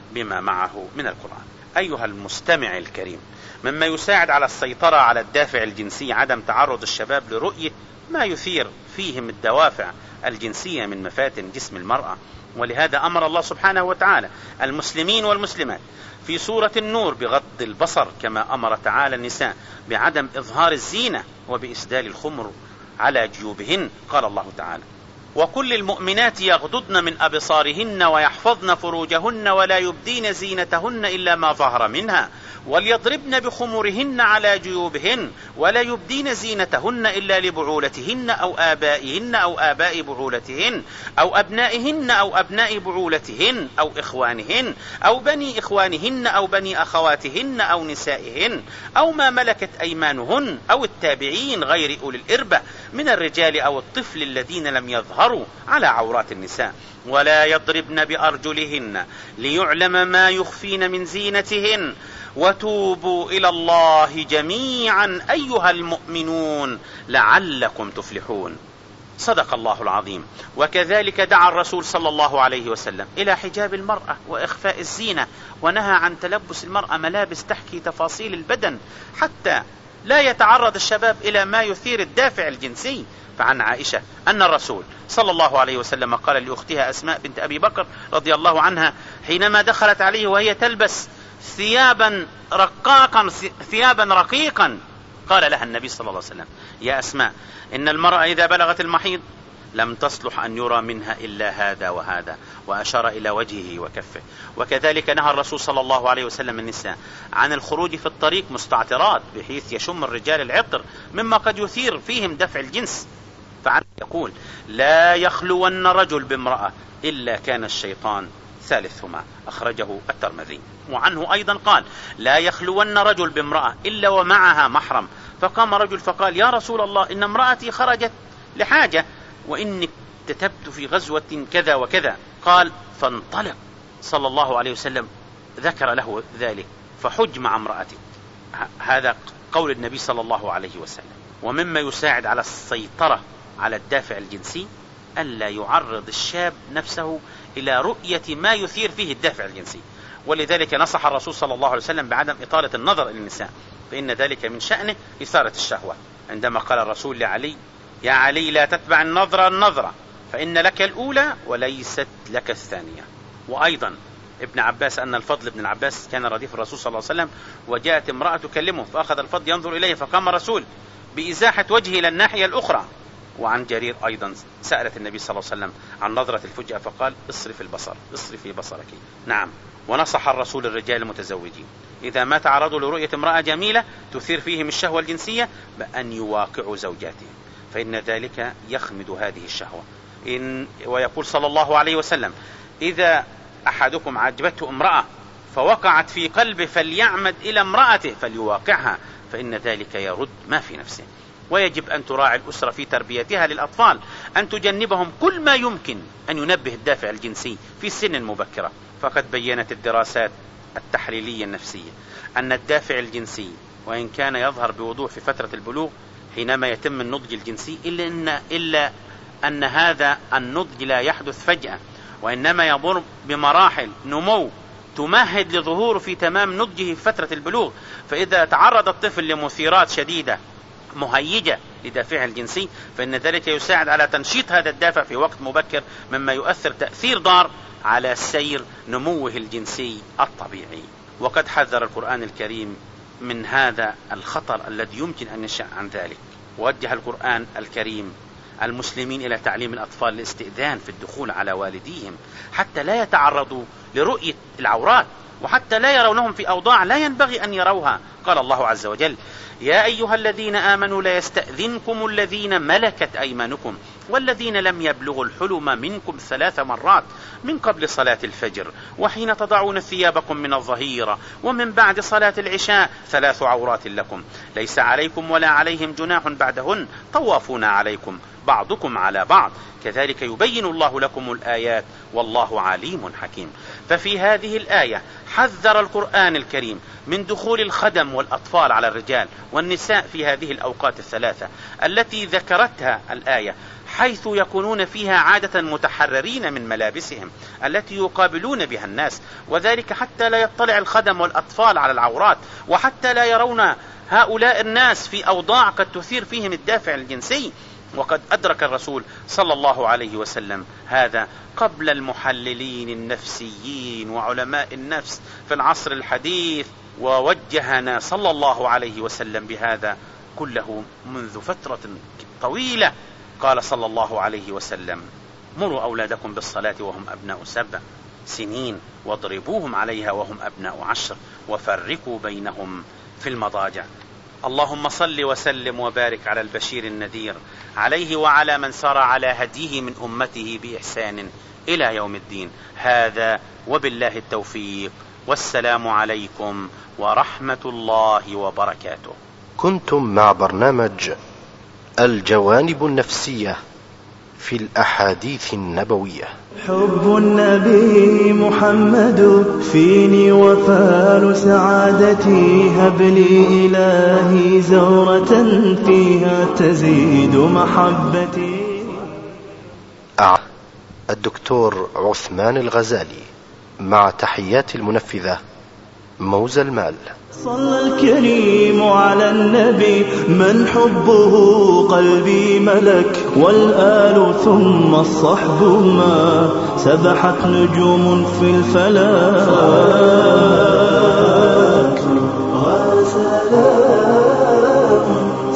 بما معه من القرآن. أيها المستمع الكريم، مما يساعد على السيطرة على الدافع الجنسي عدم تعرض الشباب لرؤية ما يثير فيهم الدوافع الجنسية من مفاتن جسم المرأة، ولهذا أمر الله سبحانه وتعالى المسلمين والمسلمات في سورة النور بغض البصر، كما أمر تعالى النساء بعدم إظهار الزينة وبإسدال الخمر على جيوبهن. قال الله تعالى: وكل المؤمنات يغضضن من أبصارهن ويحفظن فروجهن ولا يبدين زينتهن إلا ما ظهر منها وليضربن بخمرهن على جيوبهن ولا يبدين زينتهن إلا لبعولتهن أو آبائهن أو آباء بعولتهن أو أبنائهن أو أبناء بعولتهن أو إخوانهن أو بني إخوانهن أو بني أخواتهن أو نسائهن أو ما ملكت أيمانهن أو التابعين غير أولي الإربة من الرجال أو الطفل الذين لم يظهروا على عورات النساء ولا يضربن بأرجلهن ليعلم ما يخفين من زينتهن وتوبوا إلى الله جميعا أيها المؤمنون لعلكم تفلحون. صدق الله العظيم. وكذلك دعا الرسول صلى الله عليه وسلم إلى حجاب المرأة وإخفاء الزينة، ونهى عن تلبس المرأة ملابس تحكي تفاصيل البدن حتى لا يتعرض الشباب إلى ما يثير الدافع الجنسي. فعن عائشة أن الرسول صلى الله عليه وسلم قال لأختها أسماء بنت أبي بكر رضي الله عنها حينما دخلت عليه وهي تلبس ثيابا رقاقا ثيابا رقيقا، قال لها النبي صلى الله عليه وسلم: يا أسماء، إن المرأة إذا بلغت المحيض لم تصلح أن يرى منها إلا هذا وهذا، وأشار إلى وجهه وكفه. وكذلك نهى الرسول صلى الله عليه وسلم النساء عن الخروج في الطريق مستعطرات بحيث يشم الرجال العطر مما قد يثير فيهم دفع الجنس. فعن يقول: لا يخلون رجل بامرأة إلا كان الشيطان ثالثهما، أخرجه الترمذي. وعنه أيضا قال: لا يخلون رجل بامرأة إلا ومعها محرم. فقام رجل فقال: يا رسول الله، إن امرأتي خرجت لحاجة وإني كتبت في غزوة كذا وكذا. قال: فانطلق صلى الله عليه وسلم، ذكر له ذلك، فحج مع امرأتي. هذا قول النبي صلى الله عليه وسلم. ومما يساعد على السيطرة على الدافع الجنسي ألا يعرض الشاب نفسه إلى رؤية ما يثير فيه الدافع الجنسي، ولذلك نصح الرسول صلى الله عليه وسلم بعدم إطالة النظر إلى النساء، فإن ذلك من شأنه إثارة الشهوة، عندما قال الرسول لعلي: يا علي، لا تتبع النظرة النظرة فإن لك الأولى وليست لك الثانية. وأيضا ابن عباس أن الفضل بن العباس كان رديف الرسول صلى الله عليه وسلم، وجاءت امرأة تكلمه فأخذ الفضل ينظر إليه، فقام الرسول بإزاحة وجهه إلى الناحية الأخرى. وعن جرير أيضا سألت النبي صلى الله عليه وسلم عن نظرة الفجأة فقال: اصرف البصر، اصرفي بصرك. نعم. ونصح الرسول الرجال المتزوجين إذا ما تعرضوا لرؤية امرأة جميلة تثير فيهم الشهوة الجنسية بأن يواقعوا زوجاتهم، فإن ذلك يخمد هذه الشهوة. إن ويقول صلى الله عليه وسلم: إذا أحدكم عجبته امرأة فوقعت في قلبه فليعمد إلى امرأته فليواقعها، فإن ذلك يرد ما في نفسه. ويجب أن تراعي الأسرة في تربيتها للأطفال أن تجنبهم كل ما يمكن أن ينبه الدافع الجنسي في السن المبكرة. فقد بيّنت الدراسات التحليلية النفسية أن الدافع الجنسي وإن كان يظهر بوضوح في فترة البلوغ حينما يتم النضج الجنسي، إلا أن, إلا أن هذا النضج لا يحدث فجأة، وإنما يمر بمراحل نمو تمهد لظهوره في تمام نضجه في فترة البلوغ. فإذا تعرض الطفل لمثيرات شديدة مهيجة لدافعه الجنسي فإن ذلك يساعد على تنشيط هذا الدافع في وقت مبكر، مما يؤثر تأثير ضار على سير نموه الجنسي الطبيعي. وقد حذر القرآن الكريم من هذا الخطر الذي يمكن أن ينشأ عن ذلك. ووجه القرآن الكريم المسلمين إلى تعليم الأطفال الاستئذان في الدخول على والديهم حتى لا يتعرضوا لرؤية العورات، وحتى لا يرونهم في أوضاع لا ينبغي أن يروها. قال الله عز وجل: يا أيها الذين آمنوا لا يستأذنكم الذين ملكت أيمانكم والذين لم يبلغوا الحلم منكم ثلاث مرات من قبل صلاة الفجر وحين تضعون ثيابكم من الظهيرة ومن بعد صلاة العشاء، ثلاث عورات لكم ليس عليكم ولا عليهم جناح بعدهن طوافون عليكم بعضكم على بعض كذلك يبين الله لكم الآيات والله عليم حكيم. ففي هذه الآية حذر القرآن الكريم من دخول الخدم والأطفال على الرجال والنساء في هذه الأوقات الثلاثة التي ذكرتها الآية، حيث يكونون فيها عادة متحررين من ملابسهم التي يقابلون بها الناس، وذلك حتى لا يطلع الخدم والأطفال على العورات، وحتى لا يرون هؤلاء الناس في أوضاع قد تثير فيهم الدافع الجنسي. وقد أدرك الرسول صلى الله عليه وسلم هذا قبل المحللين النفسيين وعلماء النفس في العصر الحديث، ووجهنا صلى الله عليه وسلم بهذا كله منذ فترة طويلة. قال صلى الله عليه وسلم: مروا أولادكم بالصلاة وهم أبناء سبع سنين واضربوهم عليها وهم أبناء عشر وفرقوا بينهم في المضاجع. اللهم صل وسلم وبارك على البشير النذير، عليه وعلى من سار على هديه من أمته بإحسان إلى يوم الدين. هذا وبالله التوفيق، والسلام عليكم ورحمة الله وبركاته. كنتم مع برنامج الجوانب النفسية في الأحاديث النبوية. حب النبي محمد فيني وفال سعادتي، هب لي إلهي زورة فيها تزيد محبتي. الدكتور عثمان الغزالي، مع تحيات المنفذة موزة المال. صلى الكريم على النبي من حبه قلبي ملك، والآل ثم الصحب ما سبحت نجوم في الفلك. وسلام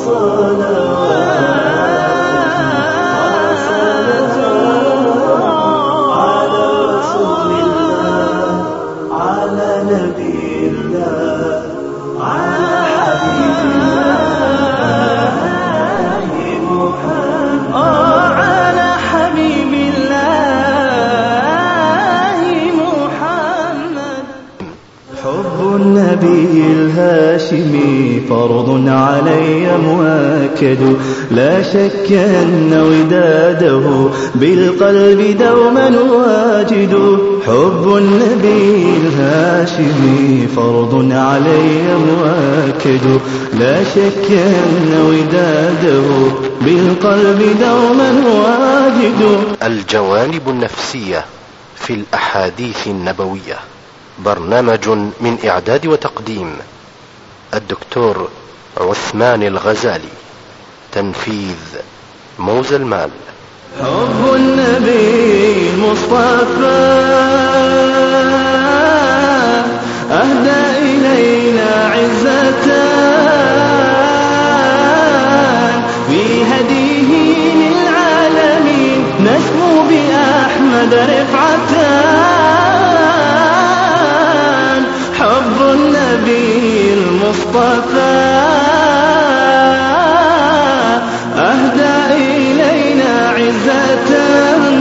صلوات على رسول الله، على نبي الله، على حبيب الله محمد، على حبيب الله محمد. حب النبي الهاشمي فرض علي مؤكد، لا شك أن وداده بالقلب دوما واجد. حب النبي الهاشمي فرض علي مؤكد، لا شك أن وداده بالقلب دوما واجد. الجوانب النفسية في الأحاديث النبوية، برنامج من إعداد وتقديم الدكتور عثمان الغزالي، تنفيذ موزة المال. حب النبي المصطفى أهدى إلينا عزتان، في هديه للعالمين نسمو بأحمد رفعتان. حب النبي المصطفى أهدى إلينا عزتان،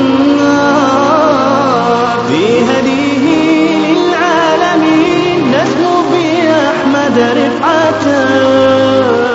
في هديه للعالمين نسمو بأحمد رفعتان.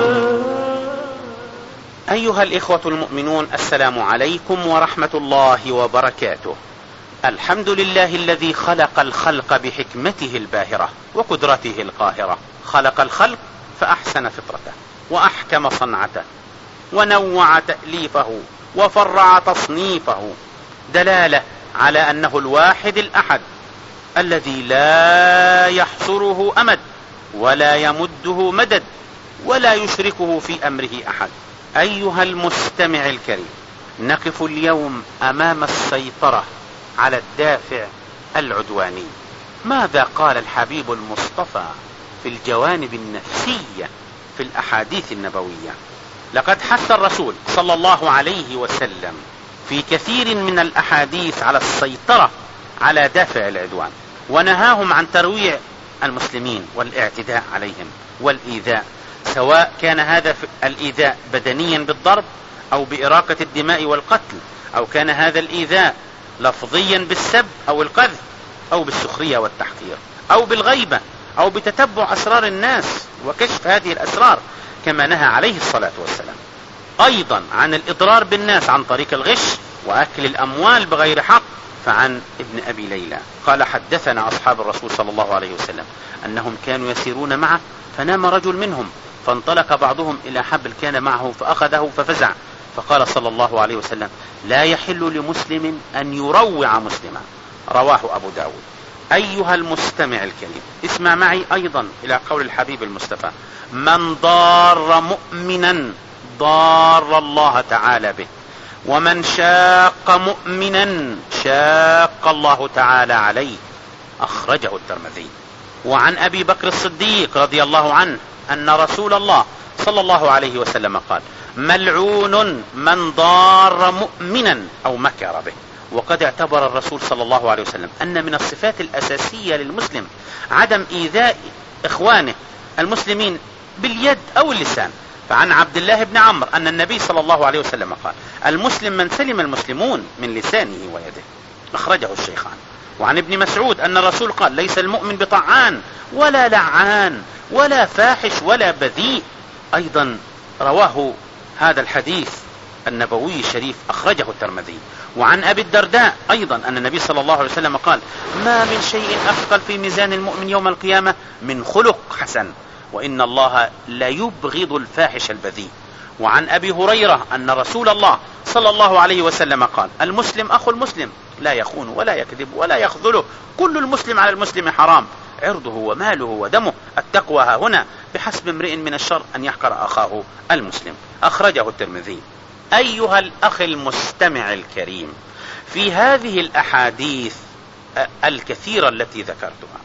أيها الإخوة المؤمنون، السلام عليكم ورحمة الله وبركاته. الحمد لله الذي خلق الخلق بحكمته الباهرة وقدرته القاهرة. خلق الخلق فأحسن فطرته وأحكم صنعته ونوع تأليفه وفرع تصنيفه، دلالة على أنه الواحد الأحد الذي لا يحصره أمد ولا يمده مدد ولا يشركه في أمره أحد. أيها المستمع الكريم، نقف اليوم أمام السيطرة على الدافع العدواني. ماذا قال الحبيب المصطفى في الجوانب النفسية في الأحاديث النبوية؟ لقد حث الرسول صلى الله عليه وسلم في كثير من الأحاديث على السيطرة على دافع العدوان، ونهاهم عن ترويع المسلمين والاعتداء عليهم والإيذاء، سواء كان هذا الإيذاء بدنيا بالضرب أو بإراقة الدماء والقتل، أو كان هذا الإيذاء لفظيا بالسب أو القذف أو بالسخرية والتحقير أو بالغيبة أو بتتبع أسرار الناس وكشف هذه الأسرار، كما نهى عليه الصلاة والسلام أيضا عن الإضرار بالناس عن طريق الغش وأكل الأموال بغير حق. فعن ابن أبي ليلى قال: حدثنا أصحاب الرسول صلى الله عليه وسلم أنهم كانوا يسيرون معه، فنام رجل منهم، فانطلق بعضهم إلى حبل كان معه فأخذه ففزع، فقال صلى الله عليه وسلم: لا يحل لمسلم أن يروع مسلما. رواه أبو داود. أيها المستمع الكريم، اسمع معي أيضا إلى قول الحبيب المصطفى: من ضار مؤمنا ضار الله تعالى به، ومن شاق مؤمنا شاق الله تعالى عليه. أخرجه الترمذي. وعن أبي بكر الصديق رضي الله عنه أن رسول الله صلى الله عليه وسلم قال: ملعون من ضار مؤمنا أو مكر به. وقد اعتبر الرسول صلى الله عليه وسلم أن من الصفات الأساسية للمسلم عدم إيذاء إخوانه المسلمين باليد أو اللسان. فعن عبد الله بن عمرو أن النبي صلى الله عليه وسلم قال: المسلم من سلم المسلمون من لسانه ويده. أخرجه الشيخان. وعن ابن مسعود أن الرسول قال: ليس المؤمن بطعان ولا لعان ولا فاحش ولا بذيء. أيضا رواه هذا الحديث النبوي الشريف، أخرجه الترمذي. وعن أبي الدرداء أيضا أن النبي صلى الله عليه وسلم قال: ما من شيء أثقل في ميزان المؤمن يوم القيامة من خلق حسن، وإن الله لا يبغض الفاحش البذيء. وعن أبي هريرة أن رسول الله صلى الله عليه وسلم قال: المسلم أخو المسلم لا يخون ولا يكذب ولا يخذله، كل المسلم على المسلم حرام، عرضه وماله ودمه. التقوى ها هنا، بحسب امرئ من الشر أن يحقر أخاه المسلم. أخرجه الترمذي. أيها الأخ المستمع الكريم، في هذه الأحاديث الكثيرة التي ذكرتها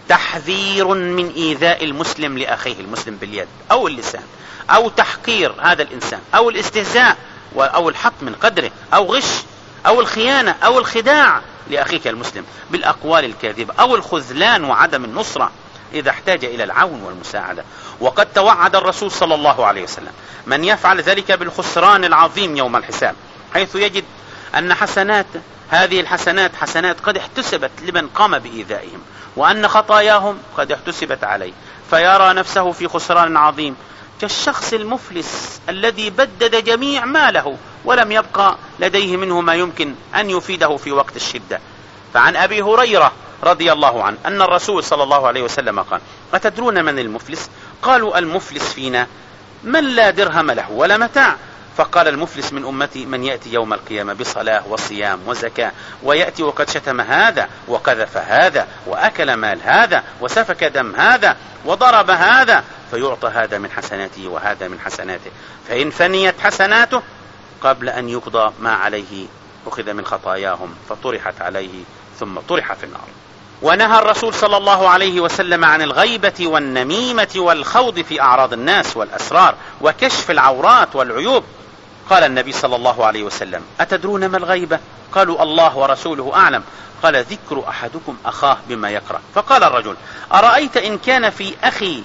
تحذير من إيذاء المسلم لأخيه المسلم باليد أو اللسان، أو تحقير هذا الإنسان، أو الاستهزاء أو الحط من قدره، أو غش أو الخيانة أو الخداع لأخيك المسلم بالأقوال الكاذبة، أو الخذلان وعدم النصرة إذا احتاج إلى العون والمساعدة. وقد توعد الرسول صلى الله عليه وسلم من يفعل ذلك بالخسران العظيم يوم الحساب، حيث يجد أن حسنات هذه الحسنات حسنات قد احتسبت لمن قام بإيذائهم، وأن خطاياهم قد احتسبت عليه، فيرى نفسه في خسران عظيم، كالشخص المفلس الذي بدد جميع ماله ولم يبقى لديه منه ما يمكن أن يفيده في وقت الشدة. فعن أبي هريرة رضي الله عنه أن الرسول صلى الله عليه وسلم قال: أتدرون من المفلس؟ قالوا: المفلس فينا من لا درهم له ولا متاع. فقال: المفلس من أمتي من يأتي يوم القيامة بصلاة وصيام وزكاة، ويأتي وقد شتم هذا وقذف هذا وأكل مال هذا وسفك دم هذا وضرب هذا، فيعطى هذا من حسناته وهذا من حسناته، فإن فنيت حسناته قبل أن يقضى ما عليه أخذ من خطاياهم فطرحت عليه ثم طرح في النار. ونهى الرسول صلى الله عليه وسلم عن الغيبة والنميمة والخوض في أعراض الناس والأسرار وكشف العورات والعيوب. قال النبي صلى الله عليه وسلم: أتدرون ما الغيبة؟ قالوا: الله ورسوله أعلم. قال: ذكر أحدكم أخاه بما يكره. فقال الرجل: أرأيت إن كان في أخي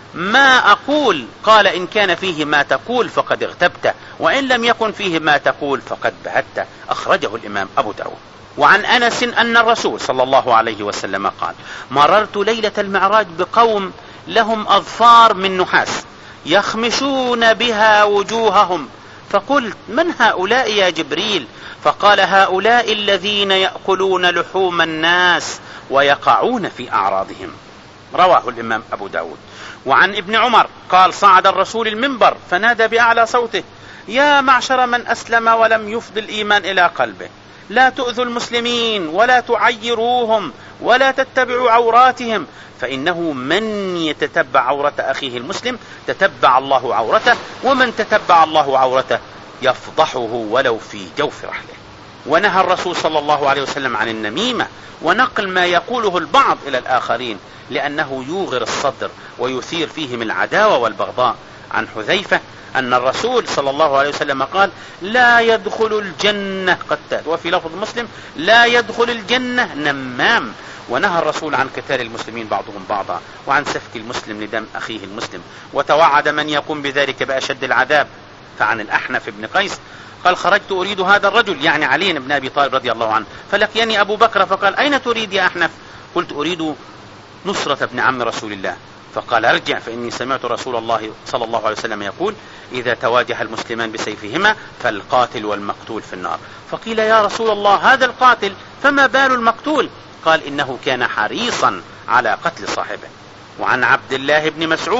ما أقول؟ قال: إن كان فيه ما تقول فقد اغتبته، وإن لم يكن فيه ما تقول فقد بهته. أخرجه الإمام أبو داود. وعن أنس أن الرسول صلى الله عليه وسلم قال: مررت ليلة المعراج بقوم لهم أظفار من نحاس يخمشون بها وجوههم، فقلت: من هؤلاء يا جبريل؟ فقال: هؤلاء الذين يأكلون لحوم الناس ويقعون في أعراضهم. رواه الإمام أبو داود. وعن ابن عمر قال: صعد الرسول المنبر فنادى بأعلى صوته: يا معشر من أسلم ولم يفض الإيمان إلى قلبه، لا تؤذوا المسلمين ولا تعيروهم ولا تتبعوا عوراتهم، فإنه من يتتبع عورة أخيه المسلم تتبع الله عورته، ومن تتبع الله عورته يفضحه ولو في جوف رحله. ونهى الرسول صلى الله عليه وسلم عن النميمة ونقل ما يقوله البعض إلى الآخرين، لأنه يوغر الصدر ويثير فيهم العداوة والبغضاء. عن حذيفة أن الرسول صلى الله عليه وسلم قال: لا يدخل الجنة قتال، وفي لفظ مسلم: لا يدخل الجنة نمام. ونهى الرسول عن قتال المسلمين بعضهم بعضا، وعن سفك المسلم لدم أخيه المسلم، وتوعد من يقوم بذلك بأشد العذاب. فعن الأحنف بن قيس قال: خرجت أريد هذا الرجل، يعني علي بن أبي طالب رضي الله عنه، فلقيني أبو بكر فقال: أين تريد يا أحنف؟ قلت: أريد نصرة ابن عم رسول الله. فقال: ارجع، فإني سمعت رسول الله صلى الله عليه وسلم يقول: إذا تواجه المسلمان بسيفهما فالقاتل والمقتول في النار. فقيل: يا رسول الله، هذا القاتل، فما بال المقتول؟ قال: إنه كان حريصا على قتل صاحبه. وعن عبد الله بن مسعود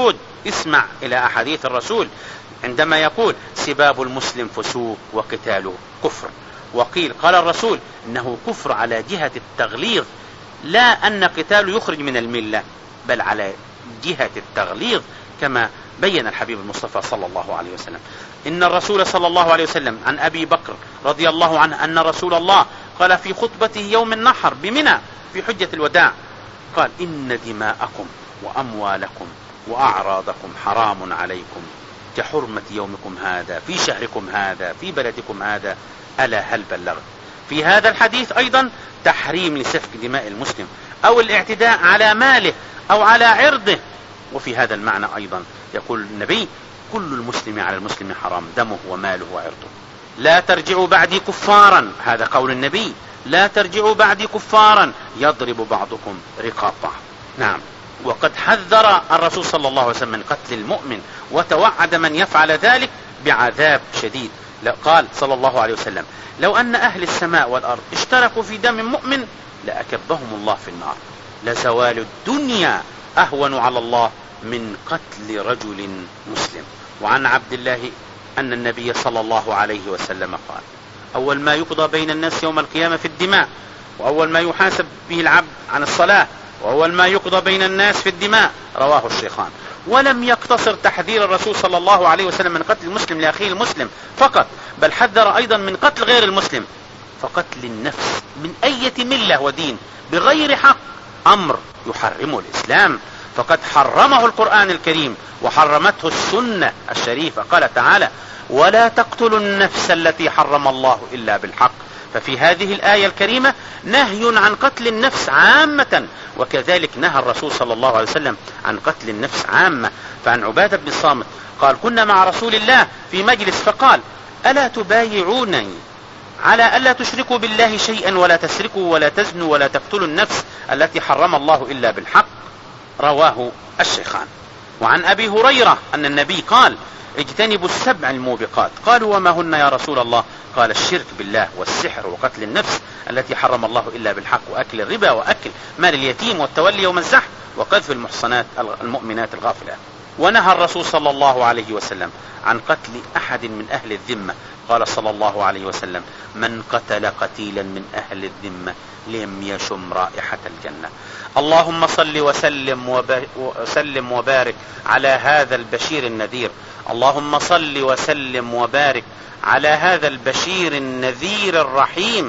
اسمع إلى أحاديث الرسول عندما يقول سباب المسلم فسوق وقتاله كفر. وقيل قال الرسول إنه كفر على جهة التغليظ، لا أن قتاله يخرج من الملة، بل على جهة التغليظ كما بين الحبيب المصطفى صلى الله عليه وسلم. إن الرسول صلى الله عليه وسلم عن أبي بكر رضي الله عنه أن رسول الله قال في خطبته يوم النحر بمنى في حجة الوداع، قال إن دماءكم وأموالكم وأعراضكم حرام عليكم كحرمة يومكم هذا في شهركم هذا في بلدكم هذا، ألا هل بلغت؟ في هذا الحديث أيضا تحريم لسفك دماء المسلم أو الاعتداء على ماله أو على عرضه. وفي هذا المعنى أيضا يقول النبي كل المسلم على المسلم حرام دمه وماله وعرضه. لا ترجعوا بعدي كفارا، هذا قول النبي، لا ترجعوا بعدي كفارا يضرب بعضكم رقاب بعض. نعم، وقد حذر الرسول صلى الله عليه وسلم من قتل المؤمن وتوعد من يفعل ذلك بعذاب شديد. قال صلى الله عليه وسلم لو أن أهل السماء والأرض اشتركوا في دم مؤمن لأكبهم الله في النار، لزوال الدنيا أهون على الله من قتل رجل مسلم. وعن عبد الله أن النبي صلى الله عليه وسلم قال أول ما يقضى بين الناس يوم القيامة في الدماء، وأول ما يحاسب به العبد عن الصلاة، وأول ما يقضى بين الناس في الدماء، رواه الشيخان. ولم يقتصر تحذير الرسول صلى الله عليه وسلم من قتل المسلم لأخيه المسلم فقط، بل حذر أيضا من قتل غير المسلم. فقتل النفس من أي ملة ودين بغير حق أمر يحرمه الإسلام، فقد حرمه القرآن الكريم وحرمته السنة الشريفة. قال تعالى ولا تقتلوا النفس التي حرم الله إلا بالحق. ففي هذه الآية الكريمة نهي عن قتل النفس عامة، وكذلك نهى الرسول صلى الله عليه وسلم عن قتل النفس عامة. فعن عبادة بن الصامت قال كنا مع رسول الله في مجلس فقال ألا تبايعونني على ألا تشركوا بالله شيئا ولا تسرقوا ولا تزنوا ولا تقتلوا النفس التي حرم الله إلا بالحق، رواه الشيخان. وعن أبي هريرة أن النبي قال اجتنبوا السبع الموبقات. قالوا وما هن يا رسول الله؟ قال الشرك بالله والسحر وقتل النفس التي حرم الله إلا بالحق وأكل الربا وأكل مال اليتيم والتولي يوم الزحف وقذف المحصنات المؤمنات الغافلات. ونهى الرسول صلى الله عليه وسلم عن قتل أحد من أهل الذمة. قال صلى الله عليه وسلم من قتل قتيلا من أهل الذمة لم يشم رائحة الجنة. اللهم صل وسلم وسلم وبارك على هذا البشير النذير. اللهم صل وسلم وبارك على هذا البشير النذير الرحيم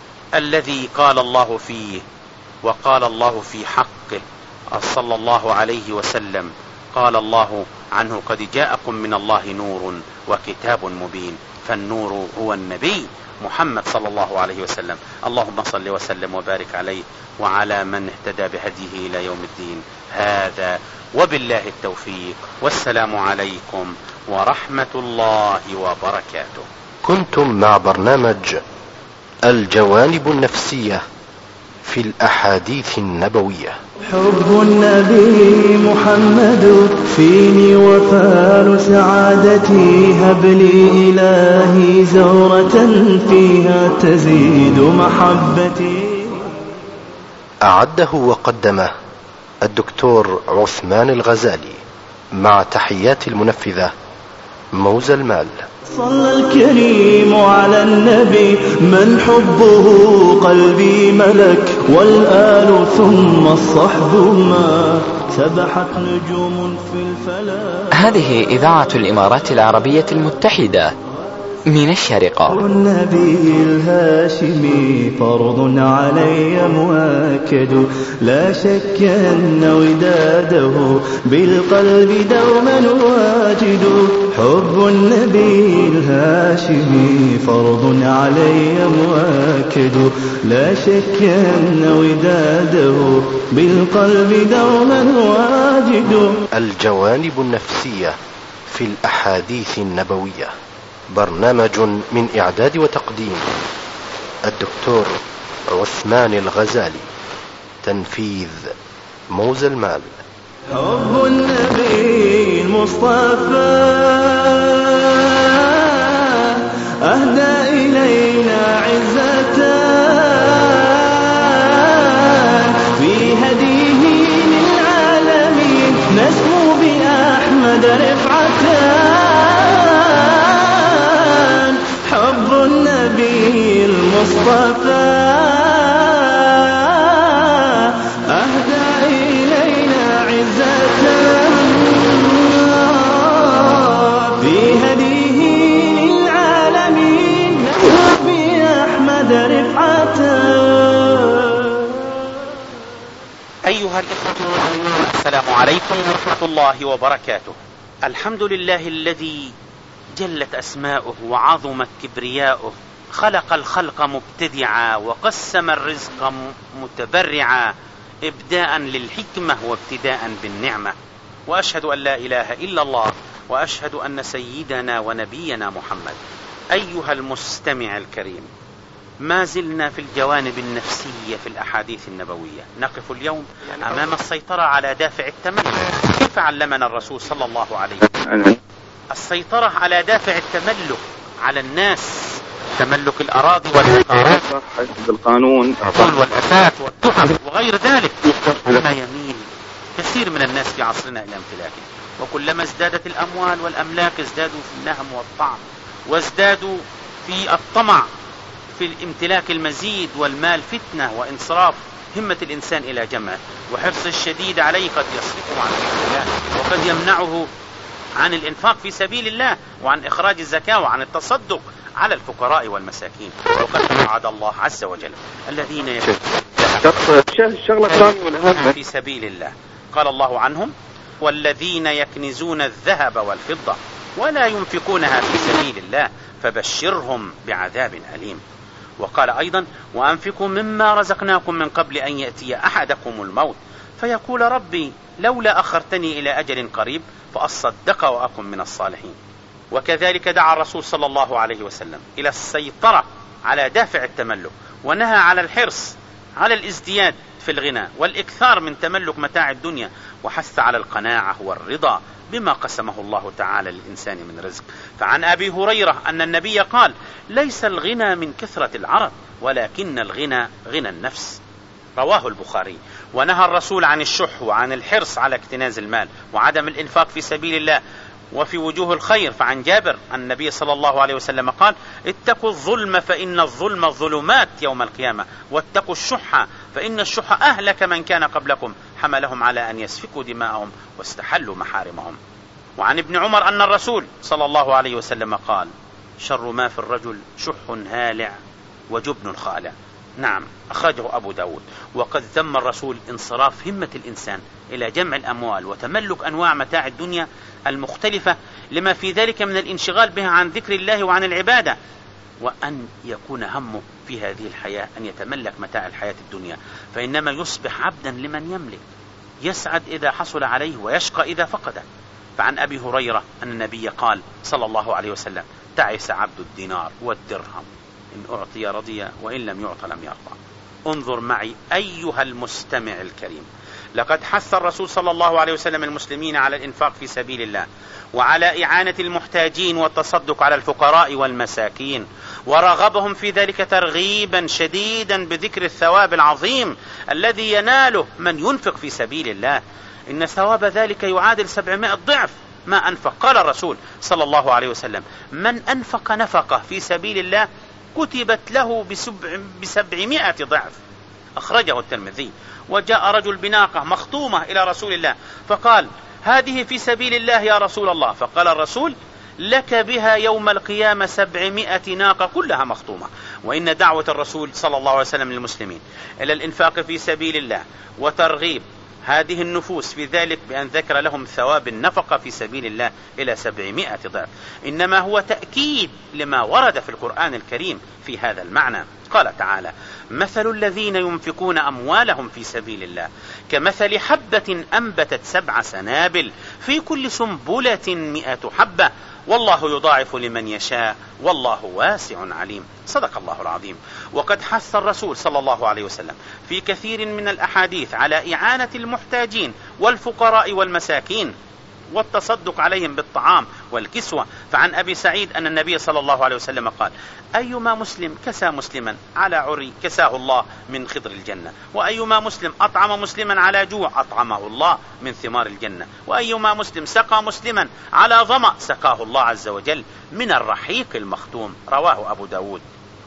الذي قال الله فيه وقال الله في حقه صلى الله عليه وسلم قال الله عنه قد جاءكم من الله نور وكتاب مبين، فالنور هو النبي محمد صلى الله عليه وسلم. اللهم صل وسلم وبارك عليه وعلى من اهتدى بهديه إلى يوم الدين. هذا وبالله التوفيق، والسلام عليكم ورحمة الله وبركاته. كنتم مع برنامج الجوانب النفسية في الأحاديث النبوية. حب النبي محمد فيني وفال سعادتي، هب لي إلهي زهرة فيها تزيد محبتي. أعده وقدمه الدكتور عثمان الغزالي مع تحيات المنفذة موزى المال. صلى الكريم على النبي من حبه قلبي ملك، والآل ثم الصحب ما سبحت نجوم في الفلك. هذه إذاعة الإمارات العربية المتحدة من الشارقة. النبي الهاشمي فرض علي مؤكد، لا شك أن وداده بالقلب دوما واجد. حب النبي الهاشمي فرض علي مؤكد، لا شك أن وداده بالقلب دوما واجد. الجوانب النفسية في الأحاديث النبوية، برنامج من إعداد وتقديم الدكتور عثمان الغزالي، تنفيذ موزى المال. حب النبي المصطفى أهدى إلينا عزة، في هديه للعالمين نسمو بأحمد المصطفى أهدى إلينا عزته في هديه للعالمين نحن في أحمد رفعته. أيها الإخوة السلام عليكم ورحمة الله وبركاته. الحمد لله الذي جلت أسماؤه وعظمت كبرياؤه، خلق الخلق مبتدعا وقسم الرزق متبرعا، إبداء للحكمة وابتداء بالنعمة. وأشهد أن لا إله إلا الله، وأشهد أن سيدنا ونبينا محمد. أيها المستمع الكريم، ما زلنا في الجوانب النفسية في الأحاديث النبوية. نقف اليوم أمام السيطرة على دافع التملك. كيف علمنا الرسول صلى الله عليه وسلم السيطرة على دافع التملك على الناس، تملك الأراضي والعقارات بالقانون والأثاث والتحف وغير ذلك، ما يميل كثير من الناس في عصرنا إلى امتلاكه. وكلما ازدادت الأموال والأملاك ازدادوا في النهم والطعم، وازدادوا في الطمع في الامتلاك المزيد، والمال فتنة وانصراف همة الإنسان إلى جمعه، وحرص الشديد عليه قد يصرفه عن سبيل الله، وقد يمنعه عن الإنفاق في سبيل الله، وعن إخراج الزكاة، وعن التصدق على الفقراء والمساكين. وقد وعد الله عز وجل الذين ينفقون في سبيل الله، قال الله عنهم: والذين يكنزون الذهب والفضة ولا ينفقونها في سبيل الله فبشرهم بعذاب أليم. وقال أيضا: وأنفقوا مما رزقناكم من قبل أن يأتي أحدكم الموت فيقول ربي لولا أخرتني إلى أجل قريب فأصدق وأكن من الصالحين. وكذلك دعا الرسول صلى الله عليه وسلم إلى السيطرة على دافع التملك، ونهى على الحرص على الازدياد في الغنى والإكثار من تملك متاع الدنيا، وحث على القناعة والرضا بما قسمه الله تعالى للإنسان من رزق. فعن أبي هريرة أن النبي قال: ليس الغنى من كثرة العرض ولكن الغنى غنى النفس، رواه البخاري. ونهى الرسول عن الشح وعن الحرص على اكتناز المال وعدم الإنفاق في سبيل الله وفي وجوه الخير. فعن جابر أن النبي صلى الله عليه وسلم قال: اتقوا الظلم فإن الظلم ظلمات يوم القيامة، واتقوا الشح فإن الشح أهلك من كان قبلكم، حملهم على أن يسفكوا دماءهم واستحلوا محارمهم. وعن ابن عمر أن الرسول صلى الله عليه وسلم قال: شر ما في الرجل شح هالع وجبن خالع. نعم، أخرجه أبو داود. وقد ذم الرسول انصراف همة الإنسان إلى جمع الأموال وتملك أنواع متاع الدنيا المختلفة، لما في ذلك من الانشغال بها عن ذكر الله وعن العبادة، وأن يكون همه في هذه الحياة أن يتملك متاع الحياة الدنيا، فإنما يصبح عبدا لمن يملك، يسعد إذا حصل عليه ويشقى إذا فقده. فعن أبي هريرة أن النبي قال صلى الله عليه وسلم: تعس عبد الدينار والدرهم، إن أعطي رضي وإن لم يعط لم يرضى. انظر معي أيها المستمع الكريم، لقد حث الرسول صلى الله عليه وسلم المسلمين على الإنفاق في سبيل الله، وعلى إعانة المحتاجين والتصدق على الفقراء والمساكين، ورغبهم في ذلك ترغيبا شديدا بذكر الثواب العظيم الذي يناله من ينفق في سبيل الله. إن ثواب ذلك يعادل سبعمائة ضعف ما أنفق. قال الرسول صلى الله عليه وسلم: من أنفق نفقة في سبيل الله كتبت له بسبعمائة ضعف. أخرجه الترمذي. وجاء رجل بناقة مخطومة إلى رسول الله فقال: هذه في سبيل الله يا رسول الله. فقال الرسول: لك بها يوم القيامة سبعمائة ناقة كلها مخطومة. وإن دعوة الرسول صلى الله عليه وسلم للمسلمين إلى الإنفاق في سبيل الله وترغيب هذه النفوس في ذلك بأن ذكر لهم ثواب النفقة في سبيل الله إلى سبعمائة ضعف، إنما هو تأكيد لما ورد في القرآن الكريم في هذا المعنى. قال تعالى: مثل الذين ينفقون أموالهم في سبيل الله كمثل حبة أنبتت سبع سنابل في كل سنبلة مئة حبة والله يضاعف لمن يشاء والله واسع عليم. صدق الله العظيم. وقد حث الرسول صلى الله عليه وسلم في كثير من الأحاديث على إعانة المحتاجين والفقراء والمساكين والتصدق عليهم بالطعام والكسوة. فعن أبي سعيد أن النبي صلى الله عليه وسلم قال: أيما مسلم كسى مسلما على عري كساه الله من خضر الجنة، وأيما مسلم أطعم مسلما على جوع أطعمه الله من ثمار الجنة، وأيما مسلم سقى مسلما على ظمأ سقاه الله عز وجل من الرحيق المختوم. رواه أبو داود.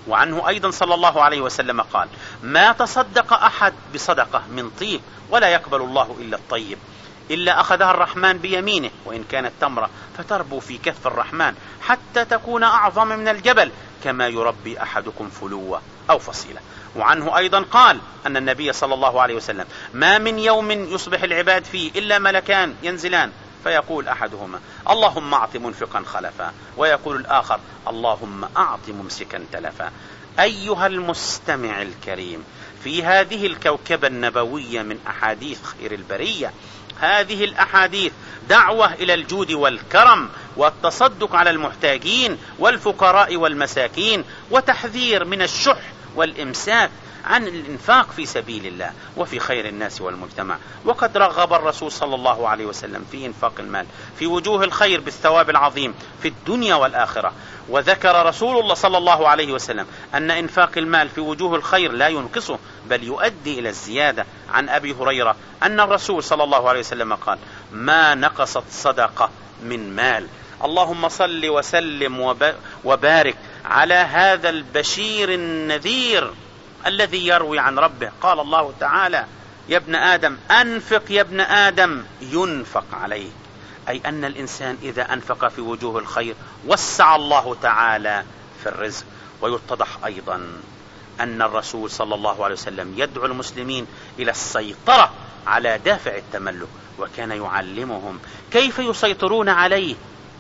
وعنه أيضا صلى الله عليه وسلم قال: ما تصدق أحد بصدقة من طيب ولا يقبل الله إلا الطيب إلا أخذها الرحمن بيمينه، وإن كانت تمرة فتربو في كف الرحمن حتى تكون أعظم من الجبل كما يربي أحدكم فلوة أو فصيلة. وعنه أيضا قال أن النبي صلى الله عليه وسلم: ما من يوم يصبح العباد فيه إلا ملكان ينزلان فيقول أحدهما: اللهم أعط منفقا خلفا، ويقول الآخر: اللهم أعط ممسكا تلفا. أيها المستمع الكريم، في هذه الكوكبة النبوية من أحاديث خير البرية، هذه الأحاديث دعوة إلى الجود والكرم والتصدق على المحتاجين والفقراء والمساكين، وتحذير من الشح والإمساك عن الإنفاق في سبيل الله وفي خير الناس والمجتمع. وقد رغب الرسول صلى الله عليه وسلم في إنفاق المال في وجوه الخير بالثواب العظيم في الدنيا والآخرة. وذكر رسول الله صلى الله عليه وسلم أن إنفاق المال في وجوه الخير لا ينقصه بل يؤدي إلى الزيادة. عن أبي هريرة أن الرسول صلى الله عليه وسلم قال: ما نقصت صدقة من مال. اللهم صل وسلم وبارك على هذا البشير النذير الذي يروي عن ربه. قال الله تعالى: يا ابن آدم أنفق يا ابن آدم ينفق عليه، أي أن الإنسان إذا أنفق في وجوه الخير وسع الله تعالى في الرزق. ويتضح أيضا أن الرسول صلى الله عليه وسلم يدعو المسلمين إلى السيطرة على دافع التملك، وكان يعلمهم كيف يسيطرون عليه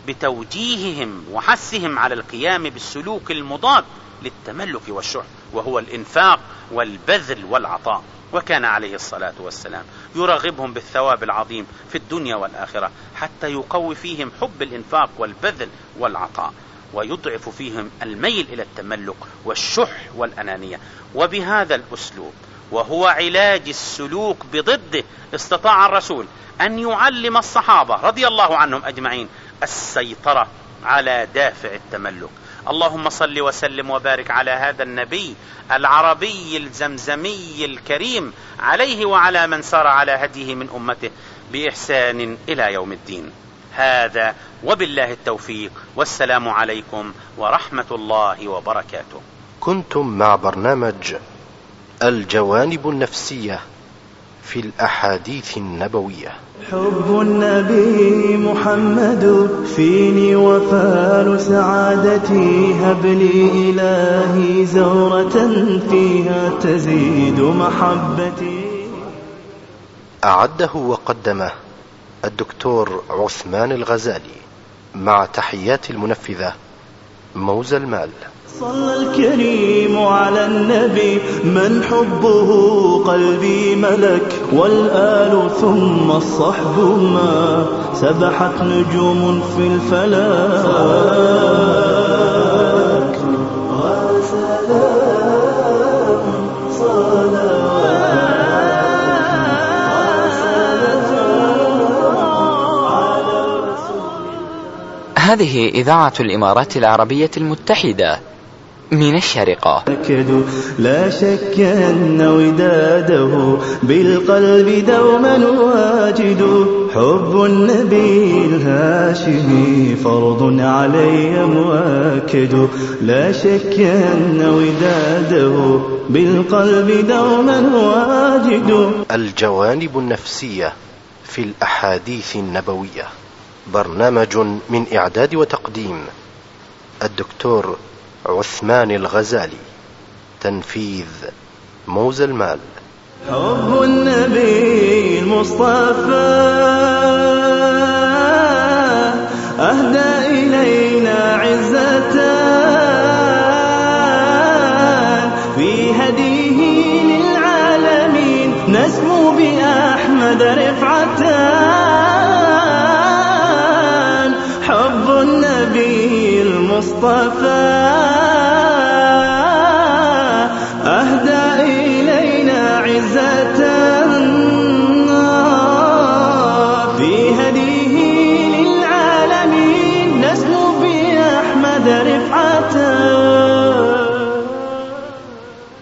بتوجيههم وحثهم على القيام بالسلوك المضاد للتملك والشح، وهو الإنفاق والبذل والعطاء. وكان عليه الصلاة والسلام يرغبهم بالثواب العظيم في الدنيا والآخرة حتى يقوي فيهم حب الإنفاق والبذل والعطاء، ويضعف فيهم الميل إلى التملك والشح والأنانية. وبهذا الأسلوب وهو علاج السلوك بضده استطاع الرسول أن يعلم الصحابة رضي الله عنهم أجمعين السيطرة على دافع التملك. اللهم صل وسلم وبارك على هذا النبي العربي الزمزمي الكريم، عليه وعلى من سار على هديه من أمته بإحسان إلى يوم الدين. هذا وبالله التوفيق، والسلام عليكم ورحمة الله وبركاته. كنتم مع برنامج الجوانب النفسية في الأحاديث النبوية. حب النبي محمد فيني وفال سعادتي، هب لي إلهي زهرة فيها تزيد محبتي. أعده وقدمه الدكتور عثمان الغزالي، مع تحيات المنفذة موزى المال. صلى الكريم على النبي من حبه قلبي ملك، والآل ثم الصحب ما سبحت نجوم في الفلك. وسلام صلوات. هذه إذاعة الإمارات العربية المتحدة من الشارقة. لا شك أن وداده بالقلب دوما واجد، حب النبي الهاشمي فرض علي مؤكد. لا شك أن وداده بالقلب دوما واجد. الجوانب النفسية في الأحاديث النبوية، برنامج من إعداد وتقديم الدكتور عثمان الغزالي، تنفيذ موزى المال. حب النبي المصطفى أهدى إلينا عزة، في هديه للعالمين نسمو بأحمد رفعة. حب النبي المصطفى أهدى إلينا عزة، في هديه للعالمين نسمو بأحمد رفعة.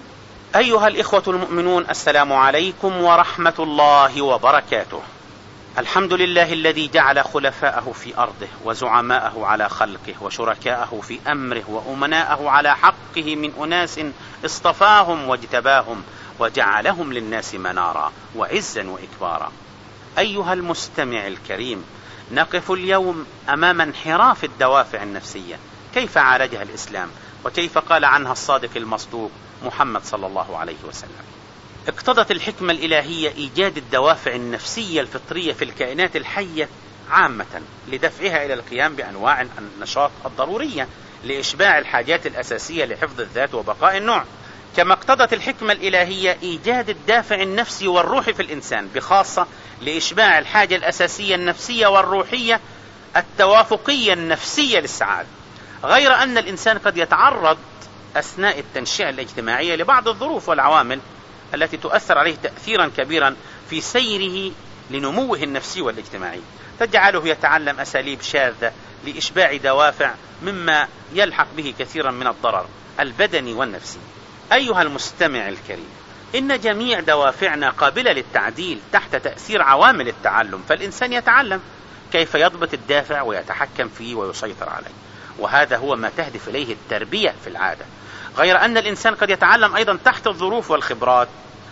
أيها الإخوة المؤمنون، السلام عليكم ورحمة الله وبركاته. الحمد لله الذي جعل خلفاءه في أرضه وزعماءه على خلقه وشركاءه في أمره وأمناءه على حقه من أناس اصطفاهم واجتباهم وجعلهم للناس منارا وعزا وإكبارا. أيها المستمع الكريم، نقف اليوم أمام انحراف الدوافع النفسية، كيف عالجها الإسلام وكيف قال عنها الصادق المصدوق محمد صلى الله عليه وسلم. اقتضت الحكمة الإلهية إيجاد الدوافع النفسية الفطرية في الكائنات الحية عامة لدفعها إلى القيام بأنواع النشاط الضرورية لإشباع الحاجات الأساسية لحفظ الذات وبقاء النوع، كما اقتضت الحكمة الإلهية إيجاد الدافع النفسي والروحي في الإنسان بخاصة لإشباع الحاجة الأساسية النفسية والروحية التوافقية النفسية للسعادة، غير أن الإنسان قد يتعرض أثناء التنشئة الاجتماعية لبعض الظروف والعوامل التي تؤثر عليه تأثيرا كبيرا في سيره لنموه النفسي والاجتماعي، تجعله يتعلم أساليب شاذة لإشباع دوافع مما يلحق به كثيرا من الضرر البدني والنفسي. أيها المستمع الكريم، إن جميع دوافعنا قابلة للتعديل تحت تأثير عوامل التعلم، فالإنسان يتعلم كيف يضبط الدافع ويتحكم فيه ويسيطر عليه، وهذا هو ما تهدف إليه التربية في العادة، غير أن الإنسان قد يتعلم أيضا تحت الظروف والخبرات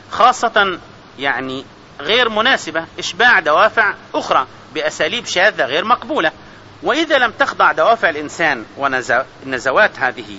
خاصة يعني غير مناسبة إشباع دوافع أخرى بأساليب شاذة غير مقبولة. وإذا لم تخضع دوافع الإنسان ونزوات هذه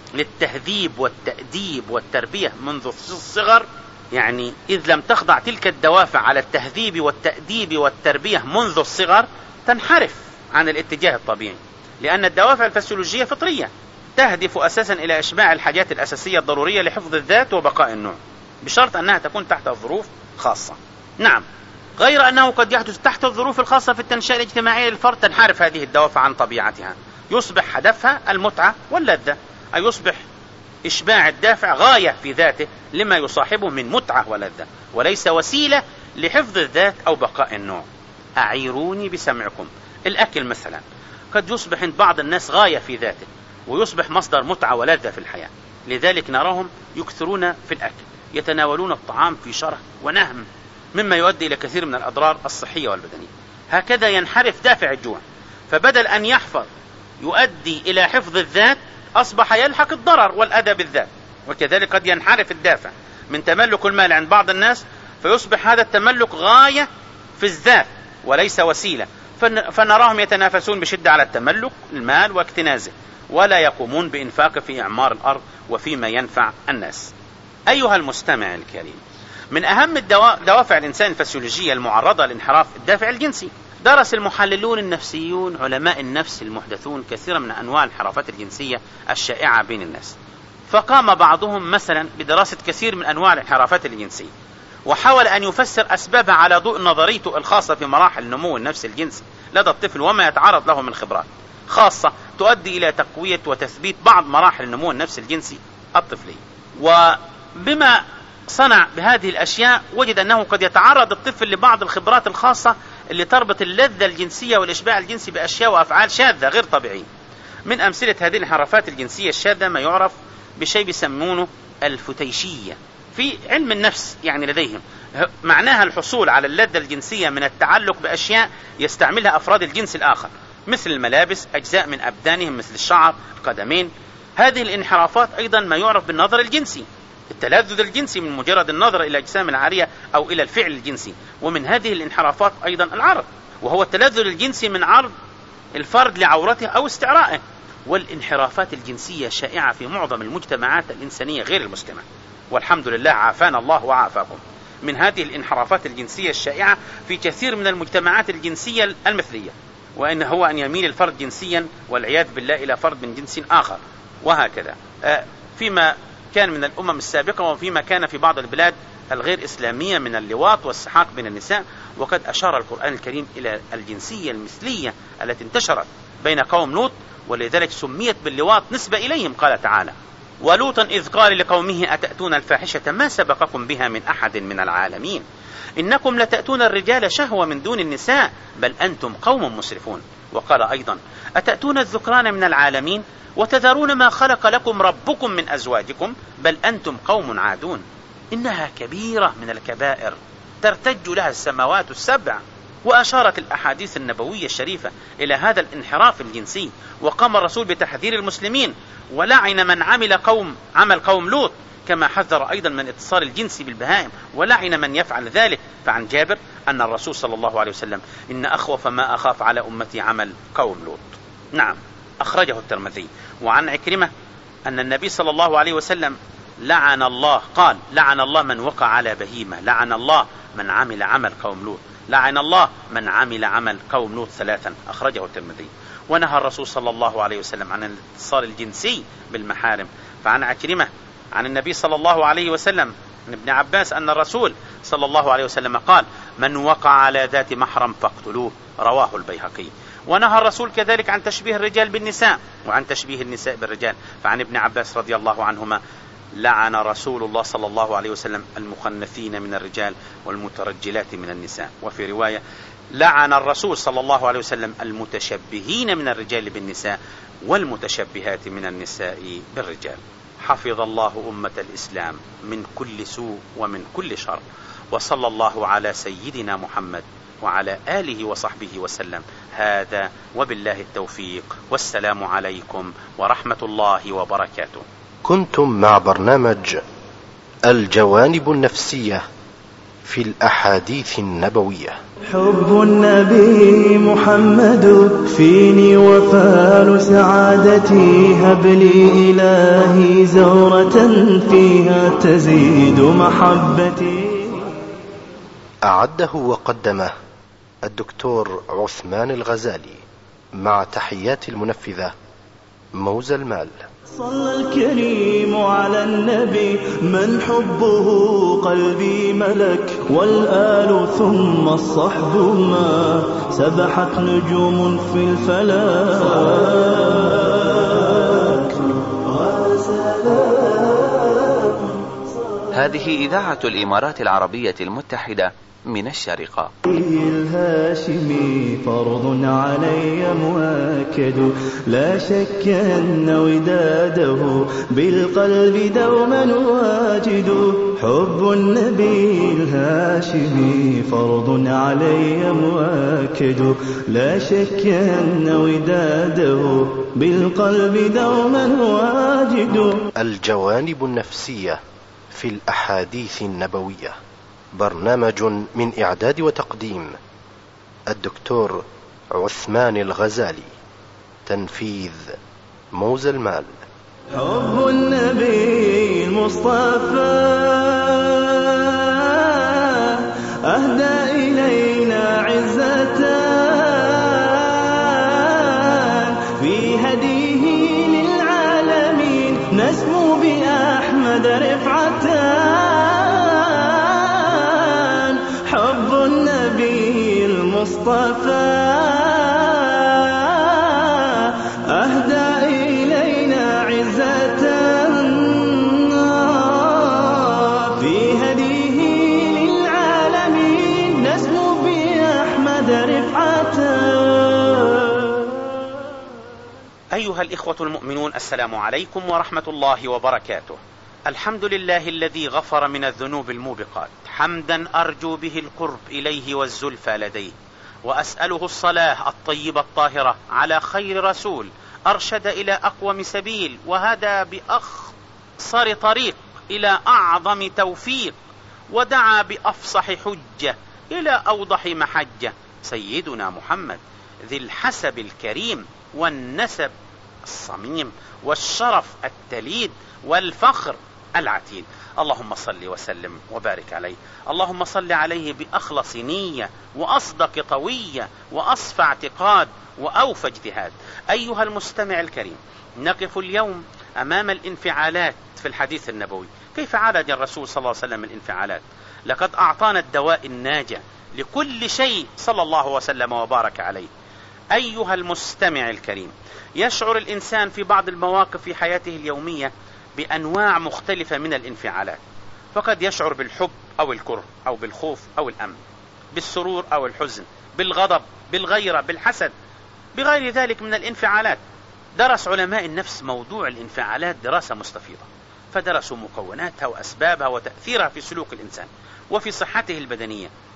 للتهذيب والتأديب والتربية منذ الصغر، يعني إذ لم تخضع تلك الدوافع على التهذيب والتأديب والتربية منذ الصغر تنحرف عن الاتجاه الطبيعي، لأن الدوافع الفسيولوجية فطرية تهدف أساسا إلى إشباع الحاجات الأساسية الضرورية لحفظ الذات وبقاء النوع، بشرط أنها تكون تحت الظروف خاصة. نعم، غير أنه قد يحدث تحت الظروف الخاصة في التنشئة الاجتماعية للفرد تنحرف هذه الدوافع عن طبيعتها، يصبح هدفها المتعة واللذة، أي يصبح إشباع الدافع غاية في ذاته لما يصاحبه من متعة ولذة، وليس وسيلة لحفظ الذات أو بقاء النوع. أعيروني بسمعكم، الأكل مثلا قد يصبح عند بعض الناس غاية في ذاته ويصبح مصدر متعة ولذة في الحياة، لذلك نراهم يكثرون في الأكل، يتناولون الطعام في شره ونهم، مما يؤدي إلى كثير من الأضرار الصحية والبدنية. هكذا ينحرف دافع الجوع، فبدل أن يحفظ يؤدي إلى حفظ الذات أصبح يلحق الضرر والأذى بالذات. وكذلك قد ينحرف الدافع من تملك المال عند بعض الناس فيصبح هذا التملك غاية في الذات وليس وسيلة، فنراهم يتنافسون بشدة على التملك المال واكتنازه، ولا يقومون بإنفاقه في إعمار الأرض وفيما ينفع الناس. أيها المستمع الكريم، من أهم دوافع الإنسان الفسيولوجية المعرضة لانحراف الدافع الجنسي. درس المحللون النفسيون علماء النفس المحدثون كثيرا من أنواع الانحرافات الجنسية الشائعة بين الناس، فقام بعضهم مثلا بدراسة كثير من أنواع الانحرافات الجنسية، وحاول أن يفسر أسبابها على ضوء نظريته الخاصة في مراحل نمو النفس الجنسي لدى الطفل وما يتعرض له من خبرات خاصة تؤدي إلى تقوية وتثبيت بعض مراحل نمو النفس الجنسي الطفلي. وبما صنع بهذه الأشياء وجد أنه قد يتعرض الطفل لبعض الخبرات الخاصة اللي تربط اللذة الجنسية والإشباع الجنسي بأشياء وأفعال شاذة غير طبيعية. من أمثلة هذه الانحرافات الجنسية الشاذة ما يعرف بشيء بيسمونه الفتيشية في علم النفس، يعني لديهم معناها الحصول على اللذة الجنسية من التعلق بأشياء يستعملها أفراد الجنس الآخر، مثل الملابس، أجزاء من أبدانهم مثل الشعر، القدمين. هذه الانحرافات أيضا ما يعرف بالنظر الجنسي، التلذذ الجنسي من مجرد النظر إلى أجسام العارية أو إلى الفعل الجنسي. ومن هذه الانحرافات أيضا العرض، وهو التلذذ الجنسي من عرض الفرد لعورته أو استعرائه. والانحرافات الجنسية شائعة في معظم المجتمعات الإنسانية غير المسلمة، والحمد لله عافانا الله وعافاكم من هذه الانحرافات الجنسية الشائعة في كثير من المجتمعات الجنسية المثلية، وإن هو أن يميل الفرد جنسيا والعياذ بالله إلى فرد من جنس آخر، وهكذا فيما كان من الأمم السابقة وفيما كان في بعض البلاد الغير إسلامية من اللواط والسحاق بين النساء. وقد أشار القرآن الكريم إلى الجنسية المثلية التي انتشرت بين قوم لوط، ولذلك سميت باللواط نسبة إليهم. قال تعالى: ولوطا إذ قال لقومه أتأتون الفاحشة ما سبقكم بها من أحد من العالمين إنكم لتأتون الرجال شهوة من دون النساء بل أنتم قوم مسرفون. وقال أيضا: أتأتون الذكران من العالمين وتذرون ما خلق لكم ربكم من أزواجكم بل أنتم قوم عادون إنها كبيرة من الكبائر ترتج لها السماوات السبع وأشارت الأحاديث النبوية الشريفة إلى هذا الانحراف الجنسي، وقام الرسول بتحذير المسلمين ولعن من عمل قوم عمل قوم لوط، كما حذر أيضا من اتصال الجنس بالبهائم ولعن من يفعل ذلك. فعن جابر أن الرسول صلى الله عليه وسلم: إن أخوف ما أخاف على أمتي عمل قوم لوط. نعم، أخرجه الترمذي. وعن عكرمة أن النبي صلى الله عليه وسلم لعن الله قال: لعن الله من وقع على بهيمة، لعن الله من عمل عمل قوم لوط، لعن الله من عمل عمل قوم لوط ثلاثا. أخرجه الترمذي. ونهى الرسول صلى الله عليه وسلم عن الاتصال الجنسي بالمحارم. فعن عكرمة عن النبي صلى الله عليه وسلم عن ابن عباس أن الرسول صلى الله عليه وسلم قال: من وقع على ذات محرم فاقتلوه. رواه البيهقي. ونهى الرسول كذلك عن تشبيه الرجال بالنساء وعن تشبيه النساء بالرجال. فعن ابن عباس رضي الله عنهما: لعن رسول الله صلى الله عليه وسلم المخنثين من الرجال والمترجلات من النساء. وفي رواية: لعن الرسول صلى الله عليه وسلم المتشبهين من الرجال بالنساء والمتشبهات من النساء بالرجال. حفظ الله أمة الإسلام من كل سوء ومن كل شر، وصلى الله على سيدنا محمد وعلى آله وصحبه وسلم. هذا وبالله التوفيق، والسلام عليكم ورحمة الله وبركاته. كنتم مع برنامج الجوانب النفسية في الأحاديث النبوية. حب النبي محمد فيني وفال سعادتي، هب لي إلهي زورة فيها تزيد محبتي. أعده وقدمه الدكتور عثمان الغزالي، مع تحيات المنفذة موزة المال. صلى الكريم على النبي من حبه قلبي ملك، والآل ثم الصحب ما سبحت نجوم في الفلك. هذه إذاعة الإمارات العربية المتحدة من الشارقة. الهاشمي فرض علي مؤكد، لا شك أن وداده بالقلب دوما واجد. حب النبي الهاشمي فرض علي مؤكد، لا شك أن وداده بالقلب دوما واجد. الجوانب النفسية في الأحاديث النبوية، برنامج من إعداد وتقديم الدكتور عثمان الغزالي، تنفيذ موزة المال. حب النبي المصطفى أهدى إلينا عزة، في هديه للعالمين نسمو بأحمد رفعة. حب النبي المصطفى أهدى إلينا عزة، في هديه للعالمين نسمو بأحمد رفعة. أيها الإخوة المؤمنون، السلام عليكم ورحمة الله وبركاته. الحمد لله الذي غفر من الذنوب الموبقات، حمدا أرجو به القرب إليه والزلفى لديه، وأسأله الصلاة الطيبة الطاهرة على خير رسول أرشد إلى أقوم سبيل، وهدى بأخصر طريق إلى أعظم توفيق، ودعا بأفصح حجة إلى أوضح محجة، سيدنا محمد ذي الحسب الكريم والنسب الصميم والشرف التليد والفخر العتيد. اللهم صل وسلم وبارك عليه. اللهم صل عليه بأخلص نية وأصدق طوية وأصفى اعتقاد وأوفى اجتهاد. أيها المستمع الكريم، نقف اليوم أمام الانفعالات في الحديث النبوي. كيف عالج الرسول صلى الله عليه وسلم الانفعالات؟ لقد أعطانا الدواء الناجع لكل شيء صلى الله وسلم وبارك عليه. أيها المستمع الكريم، يشعر الإنسان في بعض المواقف في حياته اليومية بأنواع مختلفة من الانفعالات، فقد يشعر بالحب أو الكره أو بالخوف أو الأمن، بالسرور أو الحزن، بالغضب، بالغيرة، بالحسد، بغير ذلك من الانفعالات. درس علماء النفس موضوع الانفعالات دراسة مستفيضة، فدرسوا مكوناتها وأسبابها وتأثيرها في سلوك الإنسان وفي صحته البدنية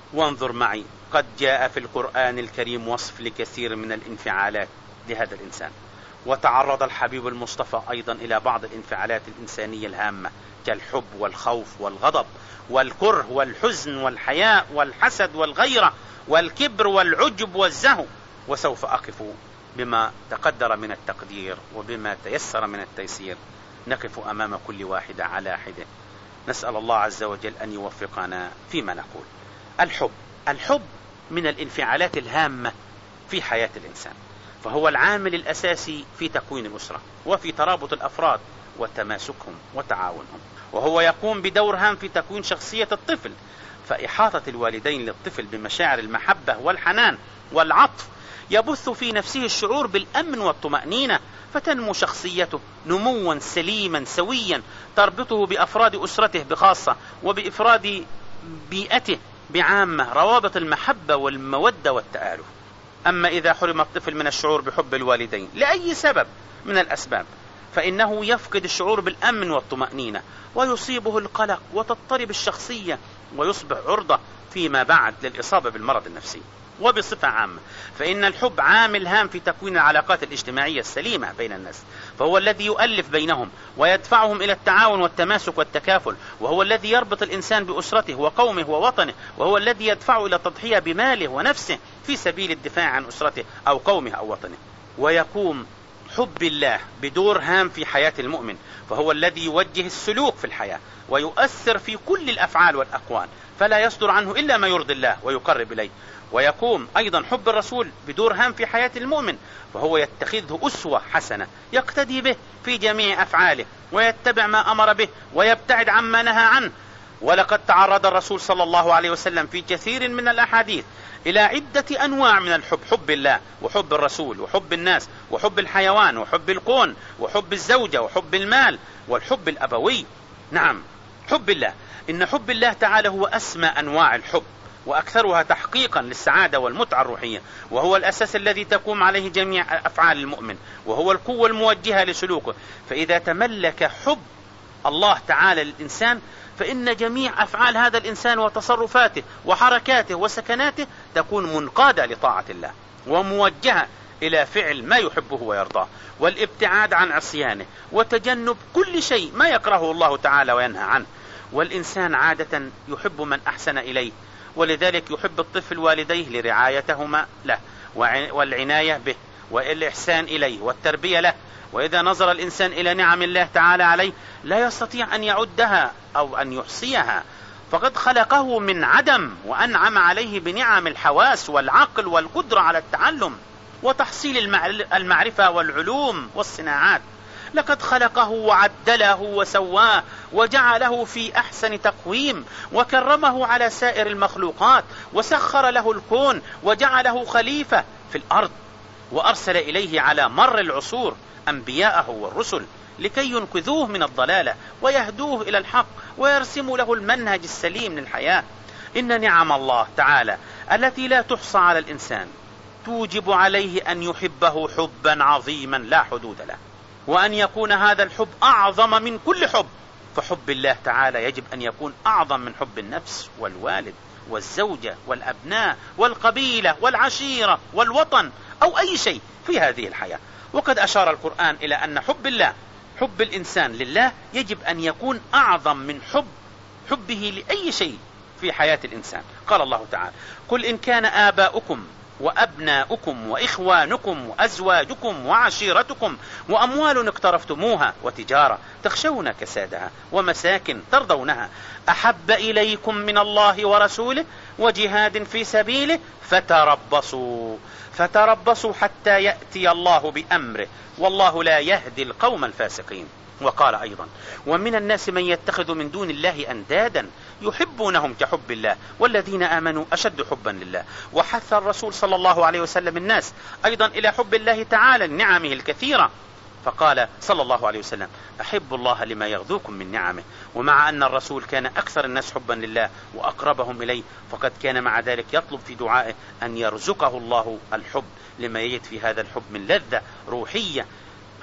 وانظر معي، قد جاء في القرآن الكريم وصف لكثير من الانفعالات لهذا الإنسان، وتعرض الحبيب المصطفى أيضا إلى بعض الانفعالات الإنسانية الهامة كالحب والخوف والغضب والكره والحزن والحياء والحسد والغيرة والكبر والعجب والزهو. وسوف أقف بما تقدر من التقدير وبما تيسر من التيسير، نقف أمام كل واحد على حدة، نسأل الله عز وجل أن يوفقنا فيما نقول. الحب الحب من الانفعالات الهامة في حياة الإنسان، فهو العامل الأساسي في تكوين الأسرة وفي ترابط الأفراد وتماسكهم وتعاونهم، وهو يقوم بدور هام في تكوين شخصية الطفل، فإحاطة الوالدين للطفل بمشاعر المحبة والحنان والعطف يبث في نفسه الشعور بالأمن والطمأنينة، فتنمو شخصيته نموا سليما سويا تربطه بأفراد أسرته بخاصة وبإفراد بيئته بعامة روابط المحبة والمودة والتآلف. أما إذا حرم الطفل من الشعور بحب الوالدين لأي سبب من الأسباب، فإنه يفقد الشعور بالأمن والطمأنينة ويصيبه القلق وتضطرب الشخصية، ويصبح عرضة فيما بعد للإصابة بالمرض النفسي. وبصفة عامة فإن الحب عامل هام في تكوين العلاقات الاجتماعية السليمة بين الناس، فهو الذي يؤلف بينهم ويدفعهم إلى التعاون والتماسك والتكافل، وهو الذي يربط الإنسان بأسرته وقومه ووطنه، وهو الذي يدفعه إلى التضحية بماله ونفسه في سبيل الدفاع عن أسرته أو قومه أو وطنه. ويقوم حب الله بدور هام في حياة المؤمن، فهو الذي يوجه السلوك في الحياة ويؤثر في كل الأفعال والأقوال، فلا يصدر عنه إلا ما يرضي الله ويقرب إليه. ويقوم أيضا حب الرسول بدور هام في حياة المؤمن، فهو يتخذه أسوة حسنة يقتدي به في جميع أفعاله ويتبع ما أمر به ويبتعد عما نهى عنه. ولقد تعرض الرسول صلى الله عليه وسلم في كثير من الأحاديث إلى عدة أنواع من الحب، حب الله وحب الرسول وحب الناس وحب الحيوان وحب الكون وحب الزوجة وحب المال والحب الأبوي. نعم، حب الله، إن حب الله تعالى هو أسمى أنواع الحب وأكثرها تحقيقا للسعادة والمتعة الروحية، وهو الأساس الذي تقوم عليه جميع أفعال المؤمن، وهو القوة الموجهة لسلوكه. فإذا تملك حب الله تعالى للإنسان فإن جميع أفعال هذا الإنسان وتصرفاته وحركاته وسكناته تكون منقادة لطاعة الله وموجهة إلى فعل ما يحبه ويرضاه، والابتعاد عن عصيانه، وتجنب كل شيء ما يكرهه الله تعالى وينهى عنه. والإنسان عادة يحب من أحسن إليه، ولذلك يحب الطفل والديه لرعايتهما له والعناية به والإحسان إليه والتربية له. وإذا نظر الإنسان إلى نعم الله تعالى عليه لا يستطيع أن يعدها أو أن يحصيها، فقد خلقه من عدم وأنعم عليه بنعم الحواس والعقل والقدرة على التعلم وتحصيل المعرفة والعلوم والصناعات. لقد خلقه وعدله وسواه وجعله في أحسن تقويم، وكرمه على سائر المخلوقات، وسخر له الكون وجعله خليفة في الأرض، وأرسل إليه على مر العصور أنبياءه والرسل لكي ينقذوه من الضلالة ويهدوه إلى الحق ويرسموا له المنهج السليم للحياة. إن نعم الله تعالى التي لا تحصى على الإنسان توجب عليه أن يحبه حبا عظيما لا حدود له، وأن يكون هذا الحب أعظم من كل حب. فحب الله تعالى يجب أن يكون أعظم من حب النفس والوالد والزوجة والأبناء والقبيلة والعشيرة والوطن أو أي شيء في هذه الحياة. وقد أشار القرآن إلى أن حب الله، حب الإنسان لله، يجب أن يكون أعظم من حب حبه لأي شيء في حياة الإنسان. قال الله تعالى: قل إن كان آباؤكم وأبناؤكم وإخوانكم وأزواجكم وعشيرتكم وأموال اقترفتموها وتجارة تخشون كسادها ومساكن ترضونها أحب إليكم من الله ورسوله وجهاد في سبيله فتربصوا فتربصوا حتى يأتي الله بأمره والله لا يهدي القوم الفاسقين. وقال أيضا: ومن الناس من يتخذ من دون الله أندادا يحبونهم كحب الله والذين آمنوا أشد حبا لله. وحث الرسول صلى الله عليه وسلم الناس أيضا إلى حب الله تعالى لنعمه الكثيرة، فقال صلى الله عليه وسلم: أحب الله لما يغذوكم من نعمه. ومع أن الرسول كان أكثر الناس حبا لله وأقربهم إليه، فقد كان مع ذلك يطلب في دعائه أن يرزقه الله الحب لما يجد في هذا الحب من لذة روحية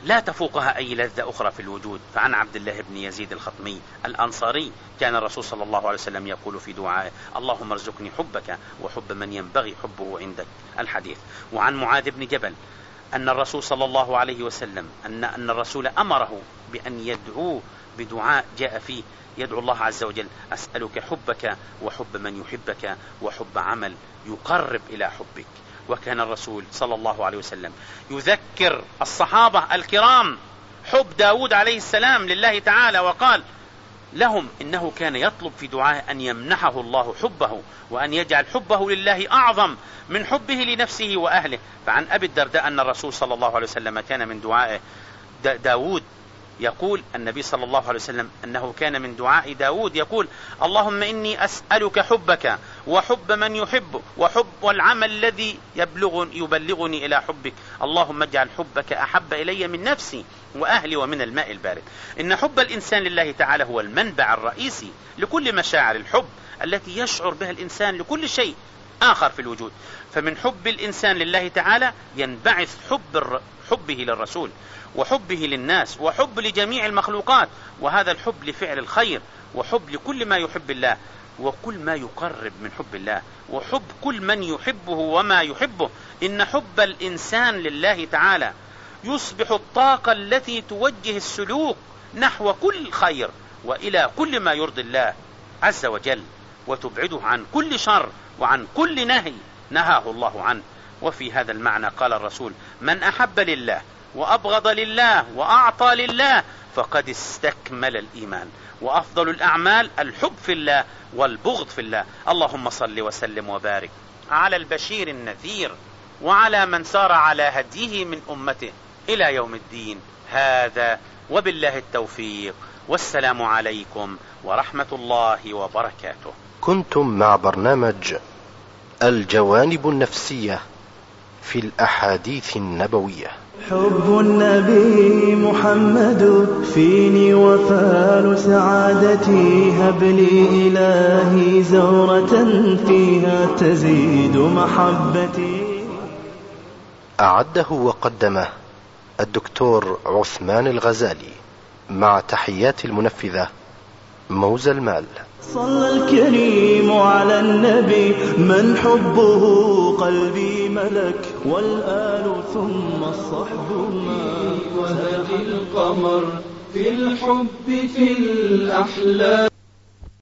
لا تفوقها أي لذة أخرى في الوجود. فعن عبد الله بن يزيد الخطمي الأنصاري كان الرسول صلى الله عليه وسلم يقول في دعائه: اللهم ارزقني حبك وحب من ينبغي حبه عندك، الحديث. وعن معاذ بن جبل أن الرسول صلى الله عليه وسلم أن أن الرسول أمره بأن يدعوه بدعاء جاء فيه يدعو الله عز وجل: أسألك حبك وحب من يحبك وحب عمل يقرب إلى حبك. وكان الرسول صلى الله عليه وسلم يذكر الصحابة الكرام حب داود عليه السلام لله تعالى، وقال لهم إنه كان يطلب في دعائه أن يمنحه الله حبه، وأن يجعل حبه لله أعظم من حبه لنفسه وأهله. فعن أبي الدرداء أن الرسول صلى الله عليه وسلم كان من دعائه دا داود يقول النبي صلى الله عليه وسلم أنه كان من دعاء داود يقول: اللهم إني أسألك حبك وحب من يحب وحب والعمل الذي يبلغ يبلغني إلى حبك، اللهم اجعل حبك أحب إلي من نفسي وأهلي ومن الماء البارد. إن حب الإنسان لله تعالى هو المنبع الرئيسي لكل مشاعر الحب التي يشعر بها الإنسان لكل شيء آخر في الوجود. فمن حب الإنسان لله تعالى ينبعث حب حبه للرسول وحبه للناس وحب لجميع المخلوقات، وهذا الحب لفعل الخير وحب لكل ما يحب الله وكل ما يقرب من حب الله وحب كل من يحبه وما يحبه. إن حب الإنسان لله تعالى يصبح الطاقة التي توجه السلوك نحو كل خير وإلى كل ما يرضي الله عز وجل، وتبعده عن كل شر وعن كل نهي نهاه الله عنه. وفي هذا المعنى قال الرسول: من أحب لله وأبغض لله وأعطى لله فقد استكمل الإيمان. وأفضل الأعمال الحب في الله والبغض في الله. اللهم صل وسلم وبارك على البشير النذير وعلى من سار على هديه من أمته إلى يوم الدين. هذا وبالله التوفيق، والسلام عليكم ورحمة الله وبركاته. كنتم مع برنامج الجوانب النفسية في الأحاديث النبوية. حب النبي محمد فيني وفال سعادتي، هب لي إلهي زهرة فيها تزيد محبتي. أعده وقدمه الدكتور عثمان الغزالي، مع تحيات المنفذة موزى المال. صلى الكريم على النبي من حبه قلبي ملك، والآل ثم الصحب ما وهدي القمر في الحب في الأحلام.